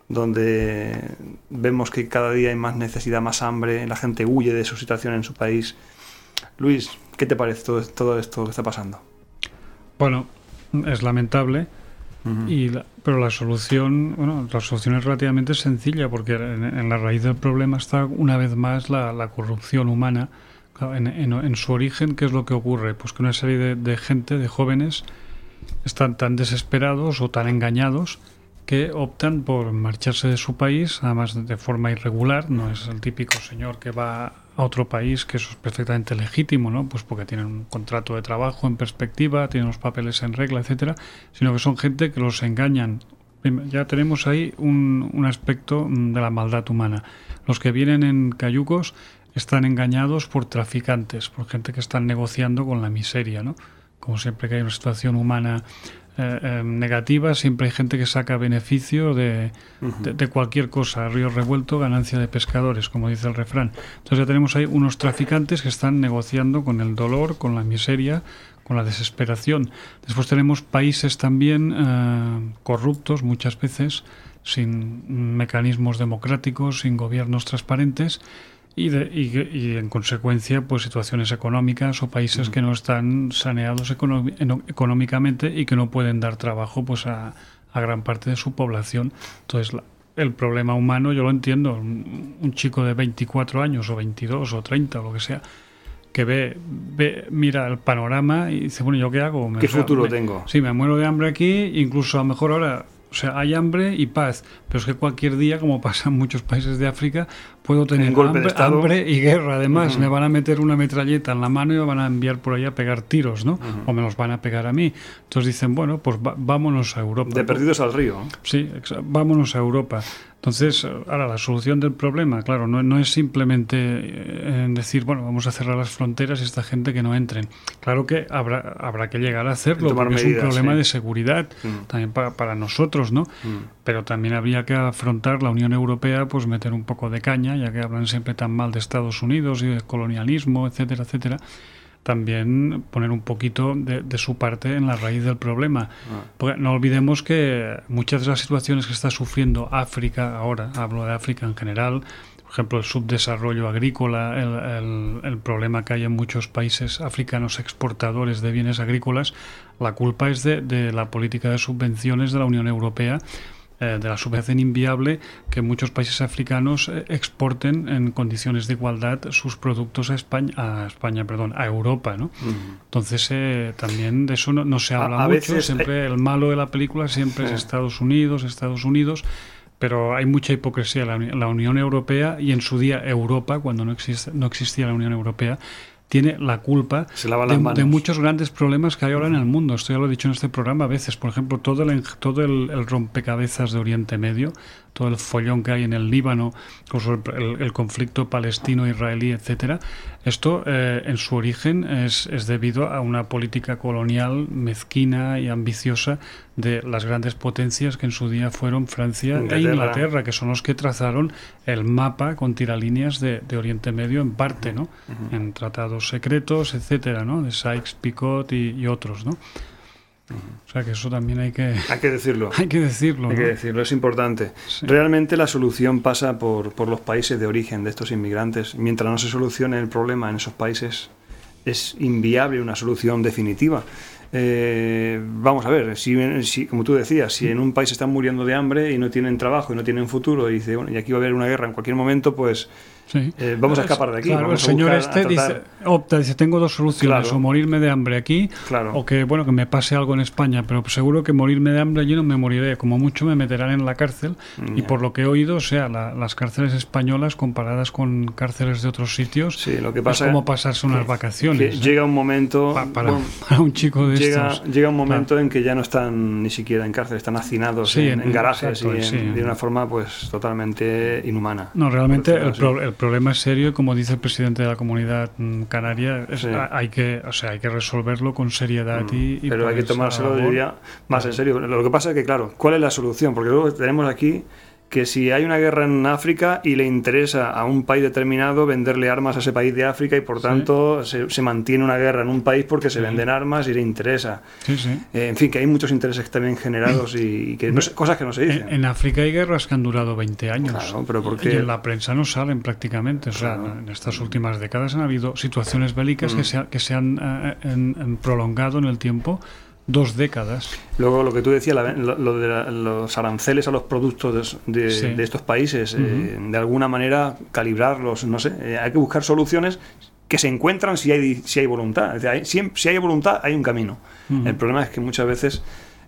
donde vemos que cada día hay más necesidad, más hambre, la gente huye de su situación en su país. Luis, ¿qué te parece todo, todo esto que está pasando? Bueno, es lamentable. Uh-huh. Y la, pero la solución, bueno, la solución es relativamente sencilla, porque en, en la raíz del problema está una vez más la, la corrupción humana. En, en, en su origen, ¿qué es lo que ocurre? Pues que una serie de, de gente, de jóvenes, están tan desesperados o tan engañados que optan por marcharse de su país, además de forma irregular. No es el típico señor que va a otro país, que eso es perfectamente legítimo, ¿no? Pues porque tienen un contrato de trabajo en perspectiva, tienen los papeles en regla, etcétera, sino que son gente que los engañan. Ya tenemos ahí un, un aspecto de la maldad humana. Los que vienen en cayucos están engañados por traficantes, por gente que están negociando con la miseria, ¿no? Como siempre que hay una situación humana eh, eh, negativa, siempre hay gente que saca beneficio de, uh-huh. de, de cualquier cosa. Río revuelto, ganancia de pescadores, como dice el refrán. Entonces ya tenemos ahí unos traficantes que están negociando con el dolor, con la miseria, con la desesperación. Después tenemos países también eh, corruptos muchas veces, sin mecanismos democráticos, sin gobiernos transparentes y, de, y, y en consecuencia pues situaciones económicas o países mm. que no están saneados econo- económicamente y que no pueden dar trabajo pues a, a gran parte de su población. Entonces la, el problema humano yo lo entiendo. Un, un chico de veinticuatro años o veintidós o treinta o lo que sea, que ve, ve, mira el panorama y dice, bueno, ¿yo qué hago? Me, ¿Qué o sea, futuro me, tengo? Sí, me muero de hambre aquí, incluso a lo mejor ahora, o sea, hay hambre y paz, pero es que cualquier día, como pasa en muchos países de África, puedo tener hambre, hambre y guerra. Además, uh-huh. me van a meter una metralleta en la mano y me van a enviar por ahí a pegar tiros, ¿no? Uh-huh. O me los van a pegar a mí. Entonces dicen, bueno, pues va, vámonos a Europa. De perdidos al río. Sí, exa- vámonos a Europa. Entonces, ahora la solución del problema, claro, no, no es simplemente eh, decir, bueno, vamos a cerrar las fronteras y esta gente que no entren. Claro que habrá habrá que llegar a hacerlo, porque medidas, es un problema sí. de seguridad, mm. también para, para nosotros, ¿no? Mm. Pero también habría que afrontar la Unión Europea, pues meter un poco de caña, ya que hablan siempre tan mal de Estados Unidos y de colonialismo, etcétera, etcétera. También poner un poquito de, de su parte en la raíz del problema. Ah. Porque no olvidemos que muchas de las situaciones que está sufriendo África ahora, hablo de África en general, por ejemplo el subdesarrollo agrícola, el, el, el problema que hay en muchos países africanos exportadores de bienes agrícolas, la culpa es de, de la política de subvenciones de la Unión Europea, de la subvención inviable que muchos países africanos exporten en condiciones de igualdad sus productos a España, a España, perdón, a Europa, ¿no? Uh-huh. Entonces eh, también de eso no, no se habla a, a mucho. Veces, siempre eh... el malo de la película siempre sí. es Estados Unidos, Estados Unidos, pero hay mucha hipocresía. La, la Unión Europea y en su día Europa, cuando no existe, no existía la Unión Europea, tiene la culpa de, de muchos grandes problemas que hay ahora en el mundo. Esto ya lo he dicho en este programa a veces. Por ejemplo, todo el, todo el, el rompecabezas de Oriente Medio, todo el follón que hay en el Líbano, el, el conflicto palestino-israelí, etcétera. Esto, eh, en su origen, es, es debido a una política colonial mezquina y ambiciosa de las grandes potencias que en su día fueron Francia Inglaterra. e Inglaterra, que son los que trazaron el mapa con tiralíneas de, de Oriente Medio en parte, ¿no? Uh-huh. En tratados secretos, etcétera, ¿no? De Sykes-Picot y, y otros, ¿no? O sea que eso también hay que... Hay que decirlo. Hay que decirlo. Hay ¿no? que decirlo, es importante. Sí. Realmente la solución pasa por, por los países de origen de estos inmigrantes. Mientras no se solucione el problema en esos países, es inviable una solución definitiva. Eh, vamos a ver, si, si, como tú decías, si en un país están muriendo de hambre y no tienen trabajo y no tienen futuro y, dice, bueno, y aquí va a haber una guerra en cualquier momento, pues sí. eh, vamos a escapar de aquí. Claro, vamos el señor a este a dice, opta, dice, tengo dos soluciones, claro. o morirme de hambre aquí, claro. o que bueno que me pase algo en España, pero seguro que morirme de hambre allí no me moriré, como mucho me meterán en la cárcel, yeah. y por lo que he oído, o sea, la, las cárceles españolas comparadas con cárceles de otros sitios, sí, lo que pasa es como pasarse unas que, vacaciones. Que ¿eh? Llega un momento... Pa, para, bueno, para un chico de llega, estos. Llega un momento claro. en que ya no están ni siquiera en cárcel, están hacinados sí, en, en garajes exacto, y en, sí. de una forma pues totalmente inhumana. No, realmente el, pro, el problema es serio, como dice el presidente de la Comunidad Canaria, es, sí. hay que, o sea, hay que resolverlo con seriedad mm. y, y pero hay que tomárselo diría, más en serio. Lo que pasa es que, claro, ¿cuál es la solución? Porque luego tenemos aquí que si hay una guerra en África y le interesa a un país determinado venderle armas a ese país de África y por tanto sí. se, se mantiene una guerra en un país porque se sí. venden armas y le interesa. Sí, sí. Eh, en fin, que hay muchos intereses también generados y, y que no, cosas que no se dicen. En, en África hay guerras que han durado veinte años. Claro, pero porque... Y en la prensa no salen prácticamente. O sea, claro. en estas últimas décadas han habido situaciones bélicas mm. que, se ha, que se han uh, en, en prolongado en el tiempo. Dos décadas. Luego, lo que tú decías, la, lo, lo de la, los aranceles a los productos de, de, sí. de estos países, uh-huh. eh, de alguna manera calibrarlos, no sé, eh, hay que buscar soluciones que se encuentran si hay, si hay voluntad. Es decir, hay, si, si hay voluntad, hay un camino. Uh-huh. El problema es que muchas veces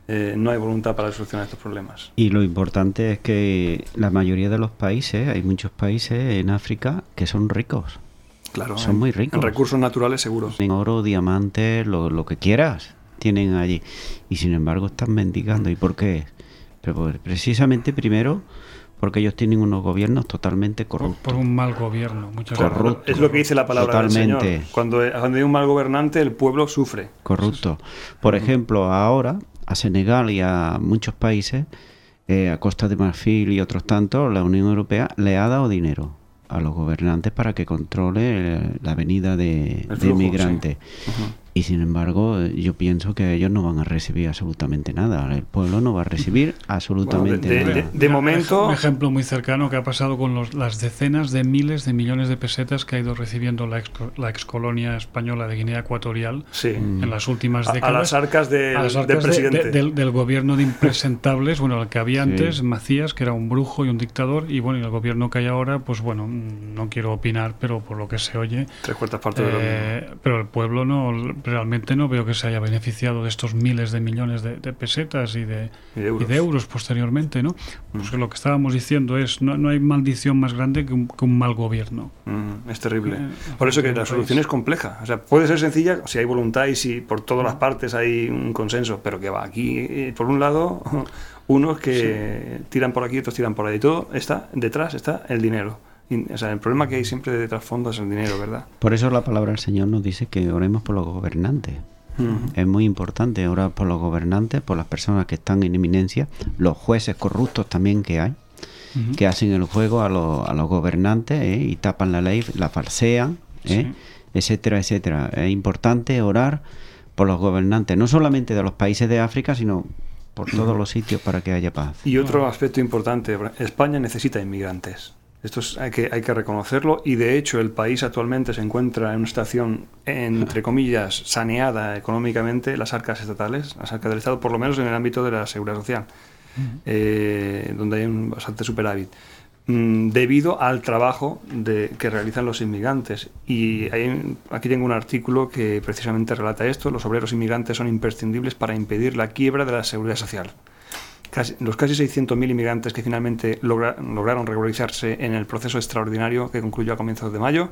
eh, no hay voluntad para solucionar estos problemas. Y lo importante es que la mayoría de los países, hay muchos países en África que son ricos. Claro, son en, muy ricos. En recursos naturales seguros. En oro, diamantes, lo, lo que quieras tienen allí. Y sin embargo están mendigando. ¿Y por qué? Pero precisamente primero porque ellos tienen unos gobiernos totalmente corruptos. Por, por un mal gobierno, muchas Corrupto. Es lo que dice la palabra Totalmente. del Señor. Cuando, cuando hay un mal gobernante, el pueblo sufre. Corrupto. Por ejemplo, ahora a Senegal y a muchos países, eh, a Costa de Marfil y otros tantos, la Unión Europea le ha dado dinero a los gobernantes para que controle eh, la venida de, flujo, de inmigrantes. Sí. Uh-huh. Y sin embargo, yo pienso que ellos no van a recibir absolutamente nada. El pueblo no va a recibir absolutamente bueno, de, nada. De, de momento... Un ejemplo muy cercano que ha pasado con los, las decenas de miles de millones de pesetas que ha ido recibiendo la ex, la ex colonia española de Guinea Ecuatorial sí. en las últimas décadas. A, a las arcas, de, a las arcas del presidente. De, de, del, del gobierno de impresentables, bueno, el que había antes, sí. Macías, que era un brujo y un dictador, y bueno, y el gobierno que hay ahora, pues bueno, no quiero opinar, pero por lo que se oye... Tres cuartas partes eh, de lo mismo. Pero el pueblo no, realmente no veo que se haya beneficiado de estos miles de millones de, de pesetas y de, y de, euros. y de euros posteriormente, ¿no? Mm. Pues lo que estábamos diciendo es, no, no hay maldición más grande que un, que un mal gobierno. Mm, es terrible. Eh, por eso que la país. solución es compleja. O sea, puede ser sencilla si hay voluntad y si por todas las partes hay un consenso, pero que va aquí, por un lado, unos que sí. tiran por aquí, otros tiran por ahí. Todo está, detrás está el dinero. O sea, el problema que hay siempre de trasfondo es el dinero, ¿verdad? Por eso la palabra del Señor nos dice que oremos por los gobernantes. Uh-huh. Es muy importante orar por los gobernantes, por las personas que están en eminencia, los jueces corruptos también que hay, uh-huh. que hacen el juego a, los, a los gobernantes ¿eh? y tapan la ley, la falsean, ¿eh? sí. etcétera, etcétera. Es importante orar por los gobernantes, no solamente de los países de África, sino por todos los sitios para que haya paz. Y otro aspecto importante, España necesita inmigrantes. Esto es, hay, que, hay que reconocerlo, y de hecho el país actualmente se encuentra en una situación, entre comillas, saneada económicamente, las arcas estatales, las arcas del Estado, por lo menos en el ámbito de la seguridad social, uh-huh. eh, donde hay un bastante superávit, mm, debido al trabajo de, que realizan los inmigrantes. Y hay, aquí tengo un artículo que precisamente relata esto: los obreros inmigrantes son imprescindibles para impedir la quiebra de la seguridad social. Casi, los casi seiscientos mil inmigrantes que finalmente logra, lograron regularizarse en el proceso extraordinario que concluyó a comienzos de mayo,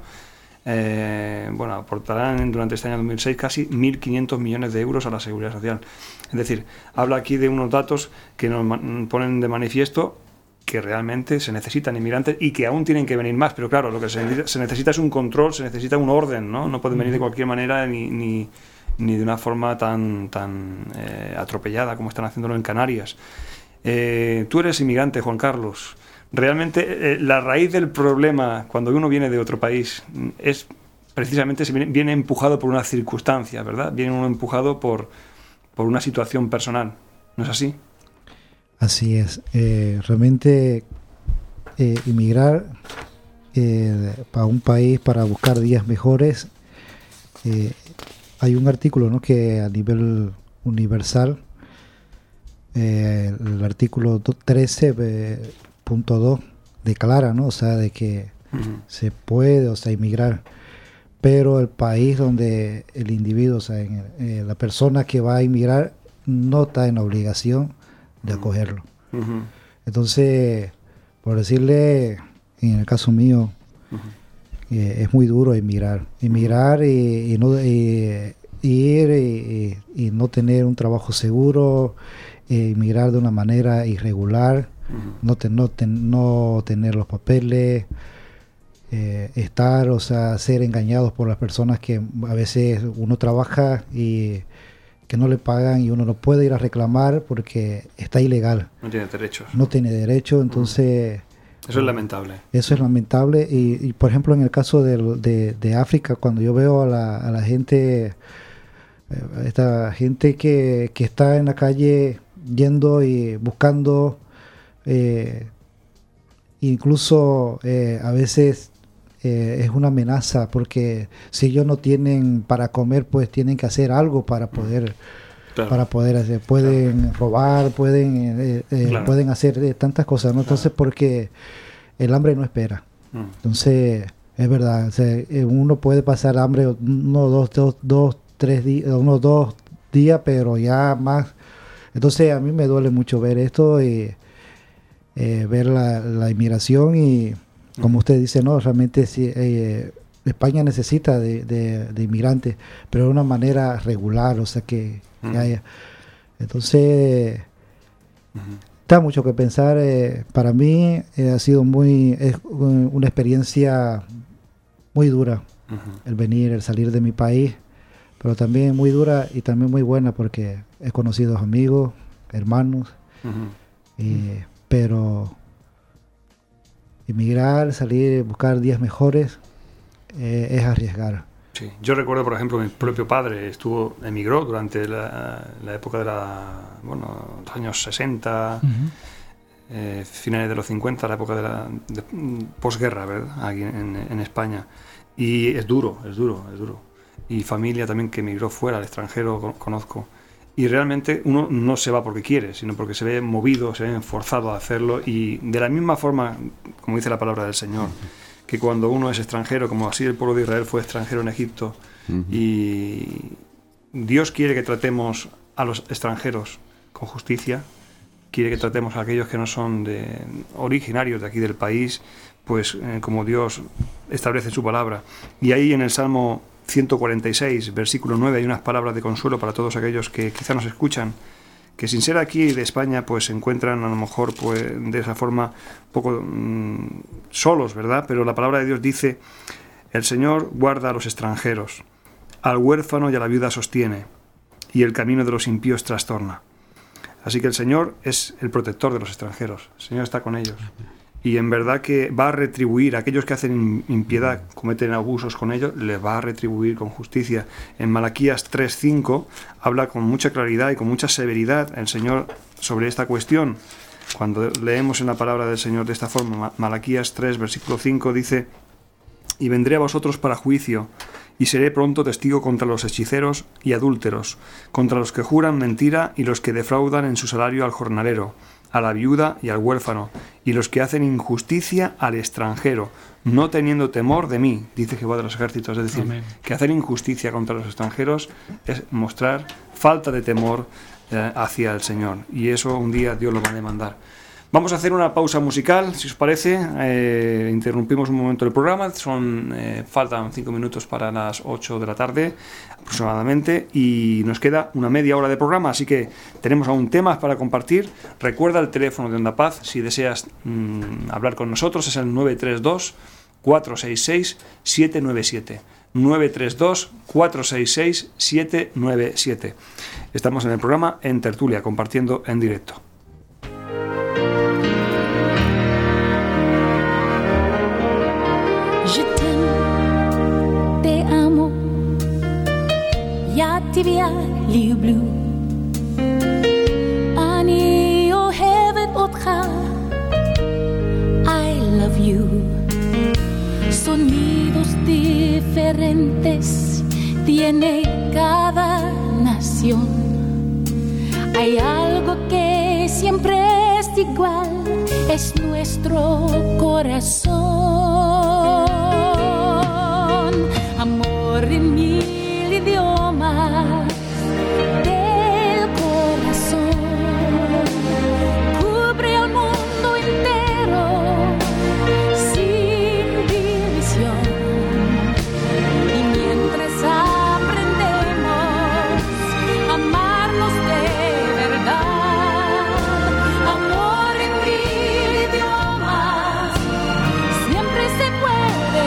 eh, bueno, aportarán durante este año dos mil seis casi mil quinientos millones de euros a la seguridad social. Es decir, habla aquí de unos datos que nos man, ponen de manifiesto que realmente se necesitan inmigrantes y que aún tienen que venir más, pero claro, lo que se necesita, se necesita es un control, se necesita un orden, ¿no? No pueden venir de cualquier manera ni... ni ni de una forma tan tan eh, atropellada como están haciéndolo en Canarias. Eh, tú eres inmigrante, Juan Carlos. Realmente eh, la raíz del problema cuando uno viene de otro país es precisamente si viene, viene empujado por una circunstancia, ¿verdad? Viene uno empujado por, por una situación personal. ¿No es así? Así es. Eh, realmente eh, inmigrar eh, para un país para buscar días mejores. Eh, Hay un artículo, ¿no?, que a nivel universal, eh, el artículo trece punto dos declara, ¿no?, o sea, de que uh-huh. se puede, o sea, inmigrar, pero el país donde el individuo, o sea, en, eh, la persona que va a inmigrar no está en la obligación de acogerlo. Uh-huh. Entonces, por decirle, en el caso mío, uh-huh. Eh, es muy duro emigrar, emigrar y, y no y, ir y, y no tener un trabajo seguro, eh, emigrar de una manera irregular, uh-huh. no, te, no, te, no tener los papeles, eh, estar, o sea, ser engañados por las personas que a veces uno trabaja y que no le pagan y uno no puede ir a reclamar porque está ilegal. No tiene derechos. No tiene derecho, entonces... Uh-huh. Eso es lamentable. Eso es lamentable. Y, y por ejemplo, en el caso de, de, de África, cuando yo veo a la, a la gente, a esta gente que, que está en la calle yendo y buscando, eh, incluso eh, a veces eh, es una amenaza, porque si ellos no tienen para comer, pues tienen que hacer algo para poder... Claro. Para poder hacer, pueden claro. robar, pueden eh, eh, claro. pueden hacer eh, tantas cosas, ¿no? Entonces, claro. porque el hambre no espera. Mm. Entonces, es verdad, o sea, uno puede pasar hambre uno, dos, dos, dos tres días, unos dos días, pero ya más Entonces a mí me duele mucho ver esto y eh, ver la, la inmigración y como usted dice, no, realmente sí, eh, España necesita de, de, de inmigrantes, pero de una manera regular, o sea que, uh-huh. que haya. Entonces, uh-huh. está mucho que pensar. Eh, para mí eh, ha sido muy es una experiencia muy dura uh-huh. el venir, el salir de mi país, pero también muy dura y también muy buena porque he conocido amigos, hermanos, uh-huh. eh, pero emigrar, salir, buscar días mejores eh, es arriesgar. Sí, yo recuerdo, por ejemplo, mi propio padre estuvo emigró durante la, la época de la, bueno, los años sesenta, uh-huh. eh, finales de los cincuenta, la época de la de, posguerra, ¿verdad? Aquí en, en España. Y es duro, es duro, es duro. Y familia también que emigró fuera, al extranjero, conozco. Y realmente uno no se va porque quiere, sino porque se ve movido, se ve forzado a hacerlo. Y de la misma forma, como dice la palabra del Señor, que cuando uno es extranjero, como así el pueblo de Israel fue extranjero en Egipto, uh-huh. y Dios quiere que tratemos a los extranjeros con justicia, quiere que tratemos a aquellos que no son de, originarios de aquí del país, pues eh, como Dios establece en su palabra. Y ahí en el Salmo ciento cuarenta y seis, versículo nueve, hay unas palabras de consuelo para todos aquellos que quizá nos escuchan, que sin ser aquí de España, pues se encuentran a lo mejor pues de esa forma un poco mmm, solos, ¿verdad? Pero la palabra de Dios dice: el Señor guarda a los extranjeros, al huérfano y a la viuda sostiene, y el camino de los impíos trastorna. Así que el Señor es el protector de los extranjeros, el Señor está con ellos. Y en verdad que va a retribuir a aquellos que hacen impiedad, cometen abusos con ellos, les va a retribuir con justicia. En Malaquías tres cinco habla con mucha claridad y con mucha severidad el Señor sobre esta cuestión. Cuando leemos en la palabra del Señor de esta forma, Malaquías tres, versículo cinco dice: y vendré a vosotros para juicio, y seré pronto testigo contra los hechiceros y adúlteros, contra los que juran mentira y los que defraudan en su salario al jornalero, a la viuda y al huérfano, y los que hacen injusticia al extranjero, no teniendo temor de mí, dice Jehová de los ejércitos. Es decir, Amén. Que hacer injusticia contra los extranjeros es mostrar falta de temor eh, hacia el Señor, y eso un día Dios lo va a demandar. Vamos a hacer una pausa musical, si os parece. Eh, interrumpimos un momento el programa. Son eh, faltan cinco minutos para las ocho de la tarde aproximadamente, y nos queda una media hora de programa, así que tenemos aún temas para compartir. Recuerda el teléfono de Onda Paz si deseas mmm, hablar con nosotros, es el nueve tres dos, cuatro seis seis, siete nueve siete. nueve tres dos, cuatro seis seis, siete nueve siete. Estamos en el programa En Tertulia, compartiendo en directo. לי בלו אני אוהבת אותך I love you sonidos diferentes tiene cada nación hay algo que siempre es igual es nuestro corazón amor en mil idiomas del corazón cubre el mundo entero sin división y mientras aprendemos a amarnos de verdad amor en mil idiomas siempre se puede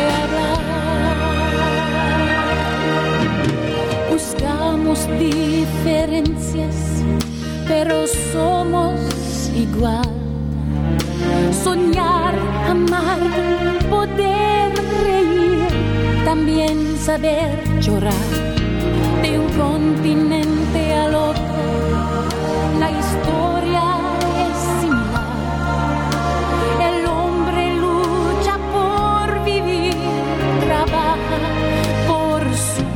hablar buscamos diferencias pero somos igual soñar, amar, poder reír también saber llorar de un continente al otro la historia es similar el hombre lucha por vivir trabaja por su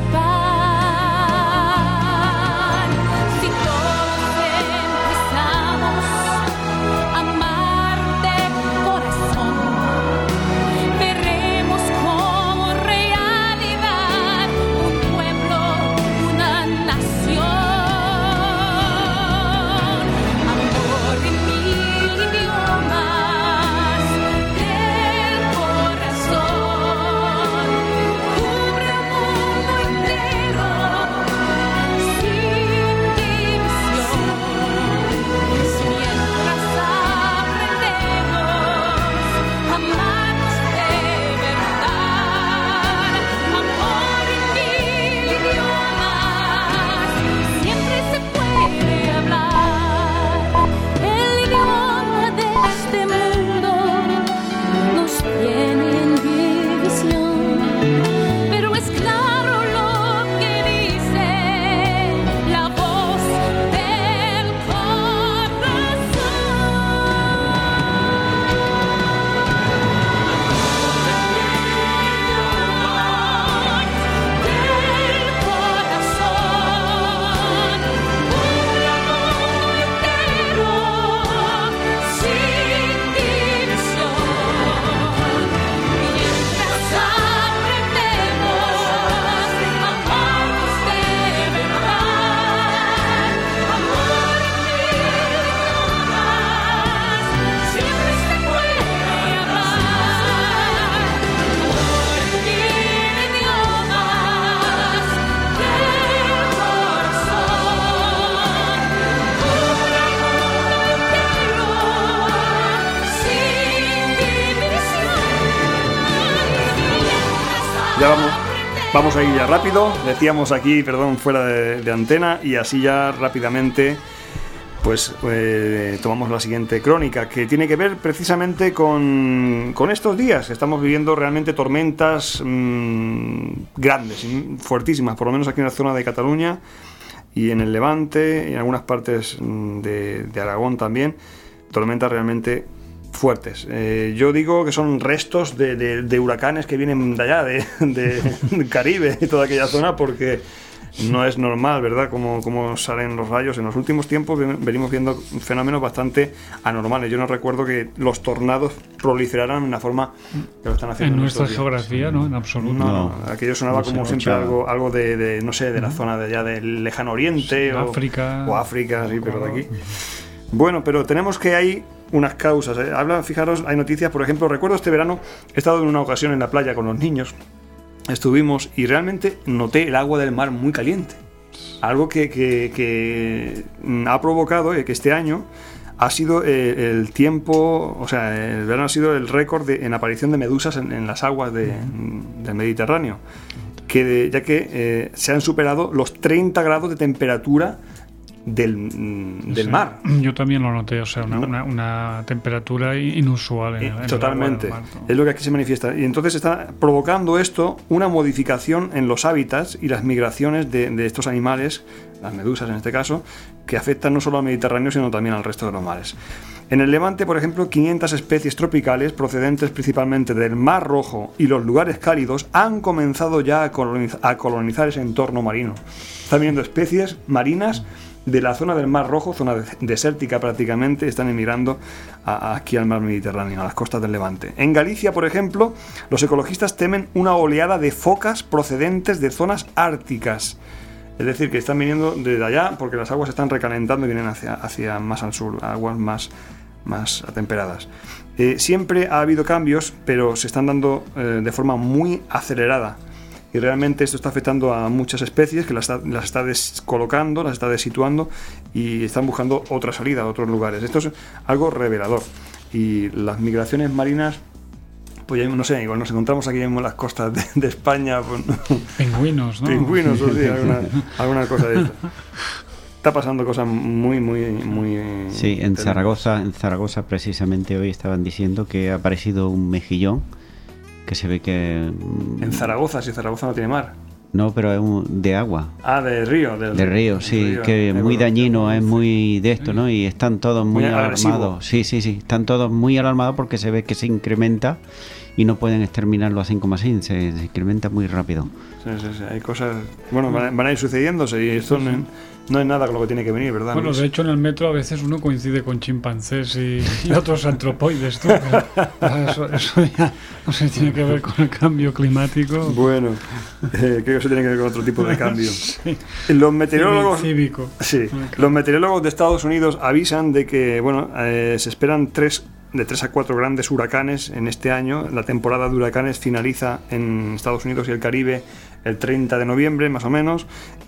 paz si todos empezamos a amar de corazón veremos como realidad un pueblo, una nación Ya vamos, vamos a ir ya rápido. Decíamos aquí, perdón, fuera de, de antena, y así ya rápidamente pues eh, tomamos la siguiente crónica, que tiene que ver precisamente con, con estos días. Estamos viviendo realmente tormentas mmm, grandes, fuertísimas, por lo menos aquí en la zona de Cataluña y en el Levante y en algunas partes de, de Aragón también. Tormentas realmente fuertes. Eh, yo digo que son restos de, de, de huracanes que vienen de allá, de, de, de Caribe y toda aquella zona, porque no es normal, ¿verdad?, como, como salen los rayos. En los últimos tiempos venimos viendo fenómenos bastante anormales. Yo no recuerdo que los tornados proliferaran de una forma que lo están haciendo en en nuestra estos días. geografía, ¿no? En absoluto. No, No. no, aquello sonaba No se como siempre escucha. algo, algo de, de, no sé, de la zona de allá del lejano oriente, Sí, o África. o África, sí, pero de aquí. Bueno, pero tenemos que hay unas causas. ¿eh? Hablan, fijaros, hay noticias, por ejemplo, recuerdo este verano, he estado en una ocasión en la playa con los niños, estuvimos y realmente noté el agua del mar muy caliente. Algo que, que, que ha provocado eh, que este año ha sido eh, el tiempo, o sea, el verano ha sido el récord de, en aparición de medusas en, en las aguas de, del Mediterráneo, que de- ya que eh, se han superado los treinta grados de temperatura del, mm, del Sí. mar. Yo también lo noté, o sea, una, No. una, una temperatura inusual en, Eh, el- en el Totalmente, agua del mar, ¿no? es lo que aquí se manifiesta. Y entonces está provocando esto una modificación en los hábitats y las migraciones de, de estos animales, las medusas en este caso, que afectan no solo al Mediterráneo, sino también al resto de los mares. En el Levante, por ejemplo, quinientas especies tropicales procedentes principalmente del Mar Rojo y los lugares cálidos han comenzado ya a coloniz- a colonizar ese entorno marino. Están viendo especies marinas de la zona del Mar Rojo, zona de- desértica prácticamente, están emigrando a- a aquí al mar Mediterráneo, a las costas del Levante. En Galicia, por ejemplo, los ecologistas temen una oleada de focas procedentes de zonas árticas. Es decir, que están viniendo desde allá porque las aguas se están recalentando y vienen hacia, hacia más al sur, aguas más, más atemperadas. Eh, siempre ha habido cambios, pero se están dando eh, de forma muy acelerada. Y realmente esto está afectando a muchas especies que las está, las está descolocando, las está desituando y están buscando otra salida, otros lugares. Esto es algo revelador. Y las migraciones marinas, pues ya no sé, igual nos encontramos aquí en las costas de, de España, pues, Pingüinos, ¿no? pingüinos o sí, alguna, alguna cosa de esto. Está pasando cosas muy, muy, muy... Sí, en tremendas. Zaragoza, en Zaragoza precisamente hoy estaban diciendo que ha aparecido un mejillón que se ve que mm, En Zaragoza, si Zaragoza no tiene mar. no, pero es un- de agua, Ah, de río. Del, de río, del sí, río, que es muy Ebro. dañino, es muy de esto, ¿no? Y están todos muy, Muy agresivo. alarmados. Sí, sí, sí, están todos muy alarmados porque se ve que se incrementa y no pueden exterminarlo así como así, se, se incrementa muy rápido. Sí, sí, sí, hay cosas... Bueno, van a, van a ir sucediéndose y esto no, no es nada con lo que tiene que venir, ¿verdad? Bueno, Luis? de hecho en el metro a veces uno coincide con chimpancés y, y otros antropoides, tú, pero eso, eso ya no sé, tiene que ver con el cambio climático. Bueno, eh, creo que eso tiene que ver con otro tipo de cambio. Sí, Los meteorólogos... cívico. Sí, los meteorólogos de Estados Unidos avisan de que, bueno, eh, se esperan tres, de tres a cuatro grandes huracanes en este año. La temporada de huracanes finaliza en Estados Unidos y el Caribe el treinta de noviembre, más o menos,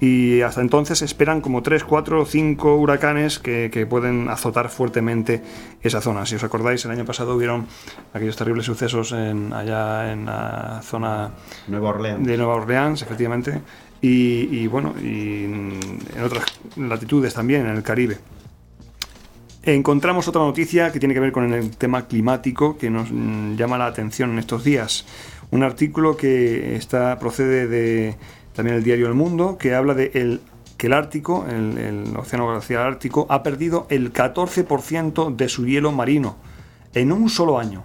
y hasta entonces se esperan como tres, cuatro o cinco huracanes que, que pueden azotar fuertemente esa zona. Si os acordáis, el año pasado hubieron aquellos terribles sucesos en, allá en la zona Nueva Orleans. de Nueva Orleans, efectivamente, y, y bueno, y en otras latitudes también, en el Caribe. Encontramos otra noticia que tiene que ver con el tema climático que nos mm, llama la atención en estos días. Un artículo que está procede de también el diario El Mundo, que habla de el, que el Ártico, el, el océano glaciar ártico, ha perdido el catorce por ciento de su hielo marino en un solo año.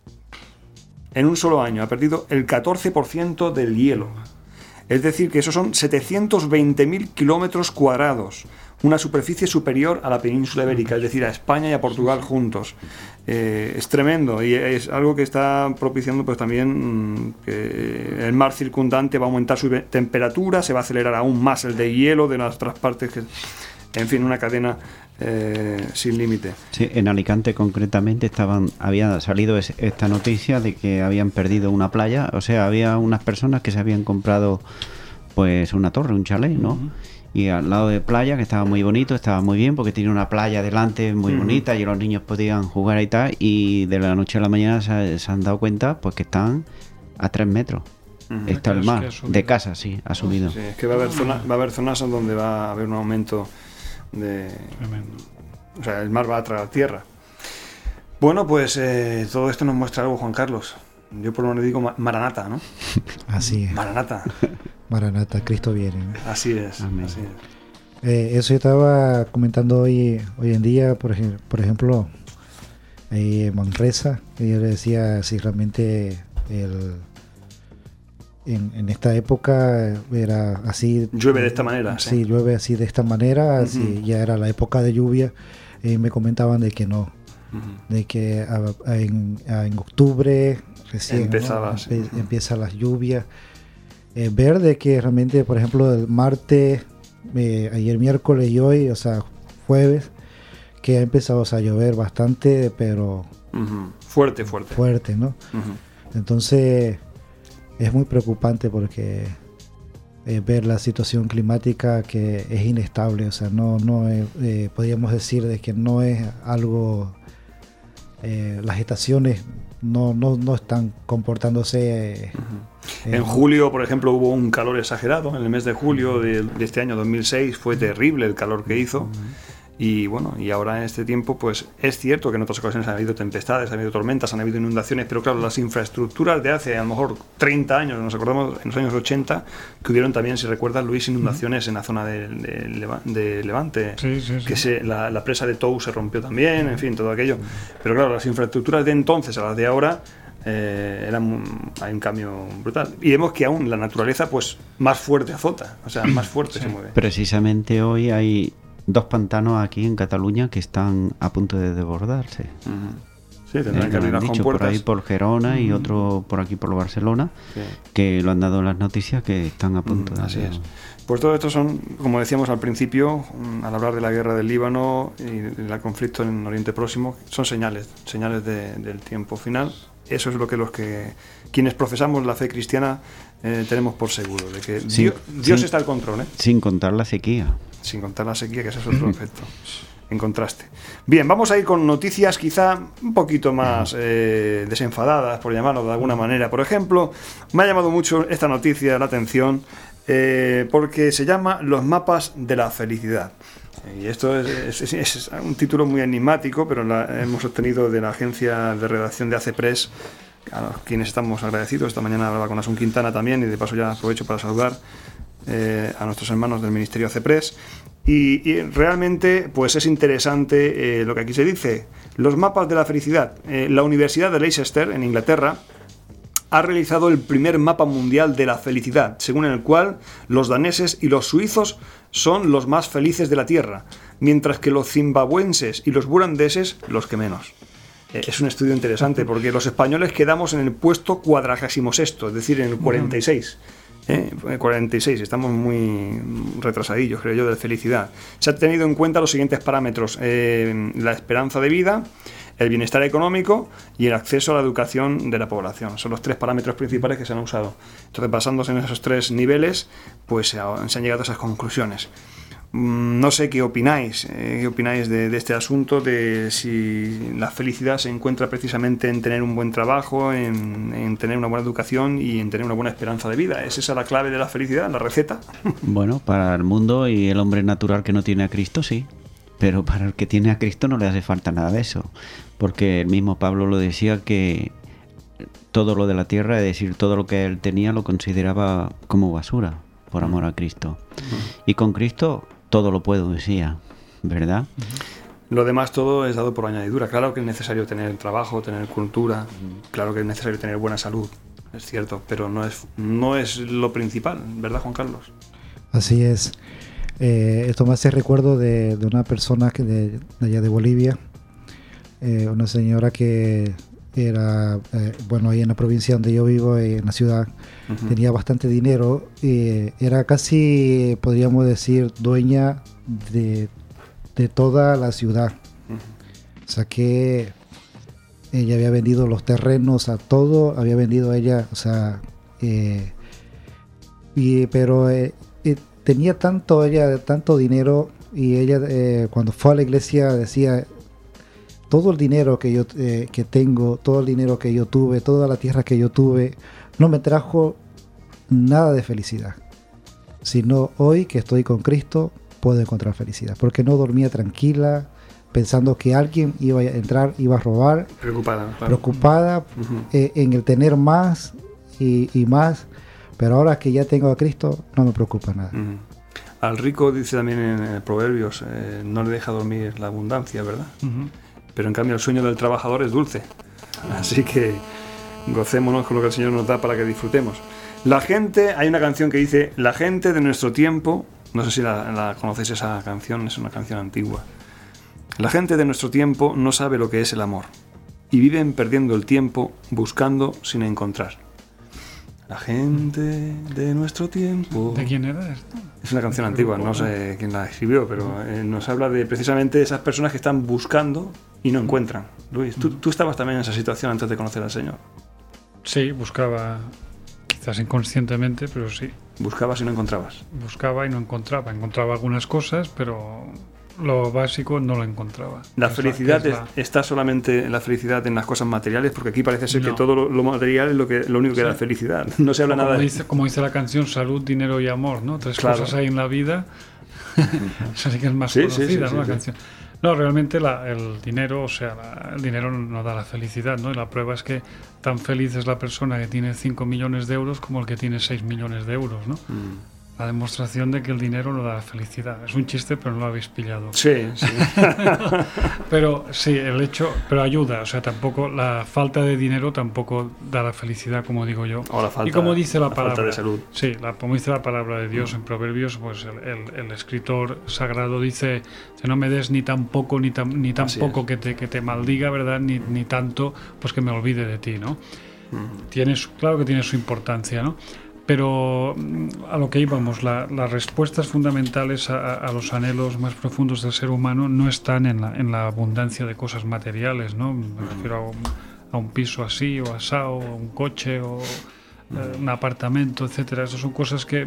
En un solo año ha perdido el catorce por ciento del hielo. Es decir, que esos son setecientos veinte mil kilómetros cuadrados, una superficie superior a la península ibérica, es decir, a España y a Portugal juntos. Eh, es tremendo y es algo que está propiciando pues también mmm, que el mar circundante va a aumentar su temperatura, se va a acelerar aún más el de hielo de las otras partes, que, en fin, una cadena eh, sin límite. Sí, en Alicante concretamente estaban, había salido es- esta noticia de que habían perdido una playa, o sea, había unas personas que se habían comprado pues una torre, un chalet, ¿no? Ujú. Y al lado de playa, que estaba muy bonito, estaba muy bien, porque tiene una playa delante muy Ujú. bonita y los niños podían jugar y tal, y de la noche a la mañana se, se han dado cuenta pues que están a tres metros. Ujú. está el Es mar. que ha subido. De casa, sí, ha subido. Sí, es que va a haber zona, va a haber zonas en donde va a haber un aumento de, Tremendo. o sea, el mar va a traer tierra. Bueno, pues eh, todo esto nos muestra algo, Juan Carlos. Yo por lo menos digo ma- Maranata, ¿no? Así es. Maranata. Maranata, Cristo viene. ¿no? Así es. Amén. Así es. Eh, eso yo estaba comentando hoy, hoy en día, por, ej- por ejemplo, ahí en Manresa, que yo le decía si realmente el, en, en esta época era así. Llueve de esta manera, Sí, sí. llueve así de esta manera, Ujú. si ya era la época de lluvia, y me comentaban de que no, Ujú. de que a- a- en, a- en octubre recién ¿no? Empezaba, sí. Empe- Ujú. empiezan las lluvias. Eh, ver de que realmente, por ejemplo, el martes, eh, ayer miércoles y hoy, o sea, jueves, que ha empezado o sea, a llover bastante, pero Ujú. Fuerte, fuerte. fuerte, ¿no? Ujú. Entonces, es muy preocupante porque eh, ver la situación climática que es inestable, o sea, no, no es, eh, podríamos decir de que no es algo, eh, las estaciones no, no, no están comportándose. eh, En eh, julio, por ejemplo, hubo un calor exagerado. En el mes de julio de, de este año dos mil seis fue terrible el calor que hizo. Y bueno, y ahora en este tiempo, pues es cierto que en otras ocasiones han habido tempestades, han habido tormentas, han habido inundaciones, pero claro, las infraestructuras de hace a lo mejor treinta años, nos acordamos en los años ochenta, que hubieron también, si recuerdas, Luis, inundaciones en la zona de, de Leva- de Levante, Sí, sí, sí. que se, la, la presa de Tou se rompió también, en fin, todo aquello. Pero claro, las infraestructuras de entonces a las de ahora, eh, eran un- hay un cambio brutal. Y vemos que aún la naturaleza, pues, más fuerte azota, o sea, más fuerte se mueve. Precisamente hoy hay dos pantanos aquí en Cataluña que están a punto de desbordarse. Ujú. Sí, Eh, tendrán que lo abrir han las dicho por compuertas. ahí por Gerona y otro por aquí por Barcelona, Sí. que lo han dado en las noticias que están a punto Mm, de así hacer. es. Pues todo esto son, como decíamos al principio, mm, al hablar de la guerra del Líbano y del conflicto en Oriente Próximo, son señales, señales de- del tiempo final. Eso es lo que los que quienes profesamos la fe cristiana eh, tenemos por seguro, de que Sí, Dios, Dios sí. está al control, ¿eh? Sin contar la sequía. Sin contar la sequía, que ese es otro efecto. En contraste. Bien, vamos a ir con noticias quizá un poquito más eh, desenfadadas, por llamarlo de alguna manera. Por ejemplo, me ha llamado mucho esta noticia la atención eh, porque se llama Los mapas de la felicidad. Y esto es, es- es un título muy enigmático, pero la hemos obtenido de la agencia de redacción de A C Press, a los quienes estamos agradecidos. Esta mañana hablaba con Asun Quintana también, y de paso ya aprovecho para saludar eh, a nuestros hermanos del Ministerio A C Press. Y, y realmente pues es interesante eh, lo que aquí se dice. Los mapas de la felicidad. Eh, la Universidad de Leicester, en Inglaterra, ha realizado el primer mapa mundial de la felicidad, según el cual los daneses y los suizos son los más felices de la Tierra, mientras que los zimbabuenses y los burandeses los que menos. Eh, es un estudio interesante porque los españoles quedamos en el puesto cuadragésimo sexto, es decir, en el cuarenta y seis. ¿eh? cuarenta y seis, estamos muy retrasadillos, creo yo, de felicidad. Se han tenido en cuenta los siguientes parámetros: eh, la esperanza de vida, el bienestar económico y el acceso a la educación de la población. Son los tres parámetros principales que se han usado. Entonces, basándose en esos tres niveles, pues se, ha- se han llegado a esas conclusiones. Mm, No sé qué opináis, eh, qué opináis de, de este asunto, de si la felicidad se encuentra precisamente en tener un buen trabajo, en, en tener una buena educación y en tener una buena esperanza de vida. ¿Es esa la clave de la felicidad, la receta? Bueno, para el mundo y el hombre natural que no tiene a Cristo, sí. Pero para el que tiene a Cristo no le hace falta nada de eso. Porque el mismo Pablo lo decía, que todo lo de la tierra, es decir, todo lo que él tenía, lo consideraba como basura, por amor a Cristo. Y con Cristo todo lo puedo, decía, ¿verdad? Lo demás todo es dado por añadidura. Claro que es necesario tener trabajo, tener cultura, claro que es necesario tener buena salud, es cierto, pero no es, no es lo principal, ¿verdad, Juan Carlos? Así es. Eh, esto me hace recuerdo de, de una persona que de, de allá de Bolivia, eh, una señora que era, eh, bueno, ahí en la provincia donde yo vivo, eh, en la ciudad, Ujú. tenía bastante dinero y era casi, podríamos decir, dueña de, de toda la ciudad. Ujú. O sea que ella había vendido los terrenos a todo, había vendido ella, o sea, eh, y, pero eh, eh, tenía tanto ella, tanto dinero, y ella eh, cuando fue a la iglesia decía: todo el dinero que yo eh, que tengo, todo el dinero que yo tuve, toda la tierra que yo tuve, no me trajo nada de felicidad, sino hoy que estoy con Cristo puedo encontrar felicidad, porque no dormía tranquila pensando que alguien iba a entrar, iba a robar, Preocupada, claro. preocupada Ujú. eh, en el tener más y, y más, pero ahora que ya tengo a Cristo no me preocupa nada. Ujú. Al rico dice también en eh, Proverbios, eh, no le deja dormir la abundancia, ¿verdad? Ujú. Pero en cambio el sueño del trabajador es dulce. Así que gocémonos con lo que el Señor nos da para que disfrutemos. La gente, hay una canción que dice, la gente de nuestro tiempo, no sé si la, la conocéis esa canción, es una canción antigua. La gente de nuestro tiempo no sabe lo que es el amor y viven perdiendo el tiempo buscando sin encontrar. La gente de nuestro tiempo... ¿De quién era esto? Es una canción antigua, no sé quién la escribió, pero eh, nos habla de precisamente esas personas que están buscando y no encuentran. Luis, ¿tú, tú estabas también en esa situación antes de conocer al Señor? Sí, buscaba, quizás inconscientemente, pero sí. Buscabas y no encontrabas. Buscaba y no encontraba. Encontraba algunas cosas, pero lo básico no lo encontraba. La Es felicidad que es es- la- está solamente la felicidad en las cosas materiales, porque aquí parece ser No. que todo lo, lo material es lo, que, lo único que Sí. da felicidad. No se habla como, nada de... dice, como dice la canción, salud, dinero y amor, ¿no? Tres Claro. cosas hay en la vida. Esa sí que es más Sí, sí, conocida, sí, ¿no? sí, La sí. canción. No, realmente la- el dinero, o sea, la- el dinero no da la felicidad, ¿no? Y la prueba es que tan feliz es la persona que tiene cinco millones de euros como el que tiene seis millones de euros, ¿no? Mm. La demostración de que el dinero no da la felicidad. Es un chiste, pero no lo habéis pillado. Sí, sí. Pero sí, el hecho, pero ayuda, o sea, tampoco, la falta de dinero tampoco da la felicidad, como digo yo. O la falta, y como dice la, la palabra, falta de salud. sí, la, como dice la palabra de Dios en Proverbios, pues el, el- el escritor sagrado dice que no me des ni tan poco ni tan, ni tan Así poco es. que te, que te maldiga, ¿verdad? Ni, ni tanto, pues que me olvide de ti, ¿no? Mm. Tiene su- claro que tiene su importancia, ¿no? Pero mm, a lo que íbamos, la- las respuestas fundamentales a, a- a los anhelos más profundos del ser humano no están en la, en la abundancia de cosas materiales, ¿no? Me refiero a un, a un piso así, o asado, o un coche, o eh, un apartamento, etcétera. Esas son cosas que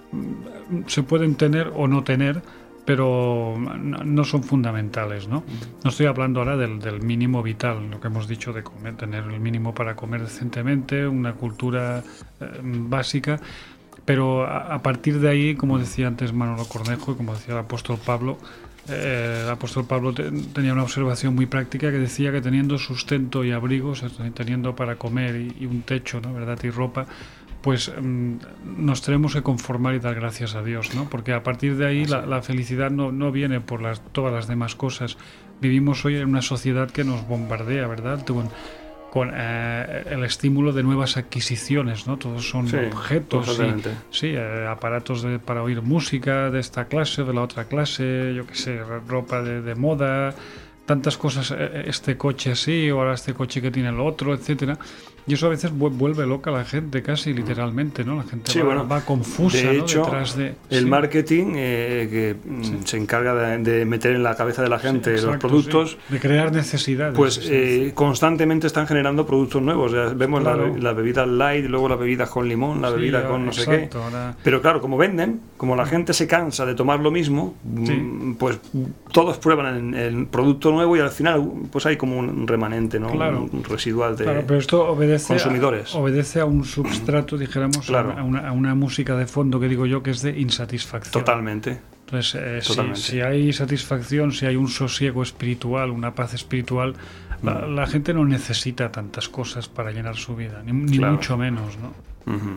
mm, se pueden tener o no tener, pero no no son fundamentales, ¿no? No estoy hablando ahora del, del mínimo vital, lo que hemos dicho de comer, tener el mínimo para comer decentemente, una cultura eh, básica, pero a, a partir de ahí, como decía antes Manolo Cornejo y como decía el apóstol Pablo, eh, el apóstol Pablo te- tenía una observación muy práctica que decía que teniendo sustento y abrigo, o sea, teniendo para comer y, y un techo, ¿no? ¿Verdad? Y ropa, pues mm, nos tenemos que conformar y dar gracias a Dios, ¿no? Porque a partir de ahí la, la felicidad no, no viene por las, todas las demás cosas. Vivimos hoy en una sociedad que nos bombardea, ¿verdad? Con, con eh, el estímulo de nuevas adquisiciones, ¿no? Todos son Sí, objetos, y, totalmente. sí, eh, aparatos de- para oír música de esta clase, de la otra clase, yo qué sé, ropa de, de moda, tantas cosas, eh, este coche así, o ahora este coche que tiene el otro, etcétera. Y eso a veces vu- vuelve loca a la gente, casi literalmente, ¿no? La gente Sí, va, bueno, va confusa, de ¿no? hecho, Detrás de... el sí. marketing eh, que mm, Sí. se encarga de, de meter en la cabeza de la gente Sí, los exacto, productos, sí. De crear necesidades. pues sí. eh, constantemente están generando productos nuevos. Ya vemos la- Claro. la, bebida light, luego la bebida con limón, la Sí, bebida ahora- con no sé exacto, qué. ahora- Pero claro, como venden, como la gente se cansa de tomar lo mismo, Sí. mm, pues todos prueban el, el producto nuevo y al final pues hay como un remanente, ¿no? Claro. Un residual de... Claro, pero esto obedece consumidores. A, obedece a un substrato, dijéramos, Claro. a, una, a una música de fondo que digo yo que es de insatisfacción. Totalmente. Entonces, eh, si, Totalmente. si hay satisfacción, si hay un sosiego espiritual, una paz espiritual, la, Mm. la gente no necesita tantas cosas para llenar su vida, ni, ni Claro. mucho menos, ¿no? Ujú.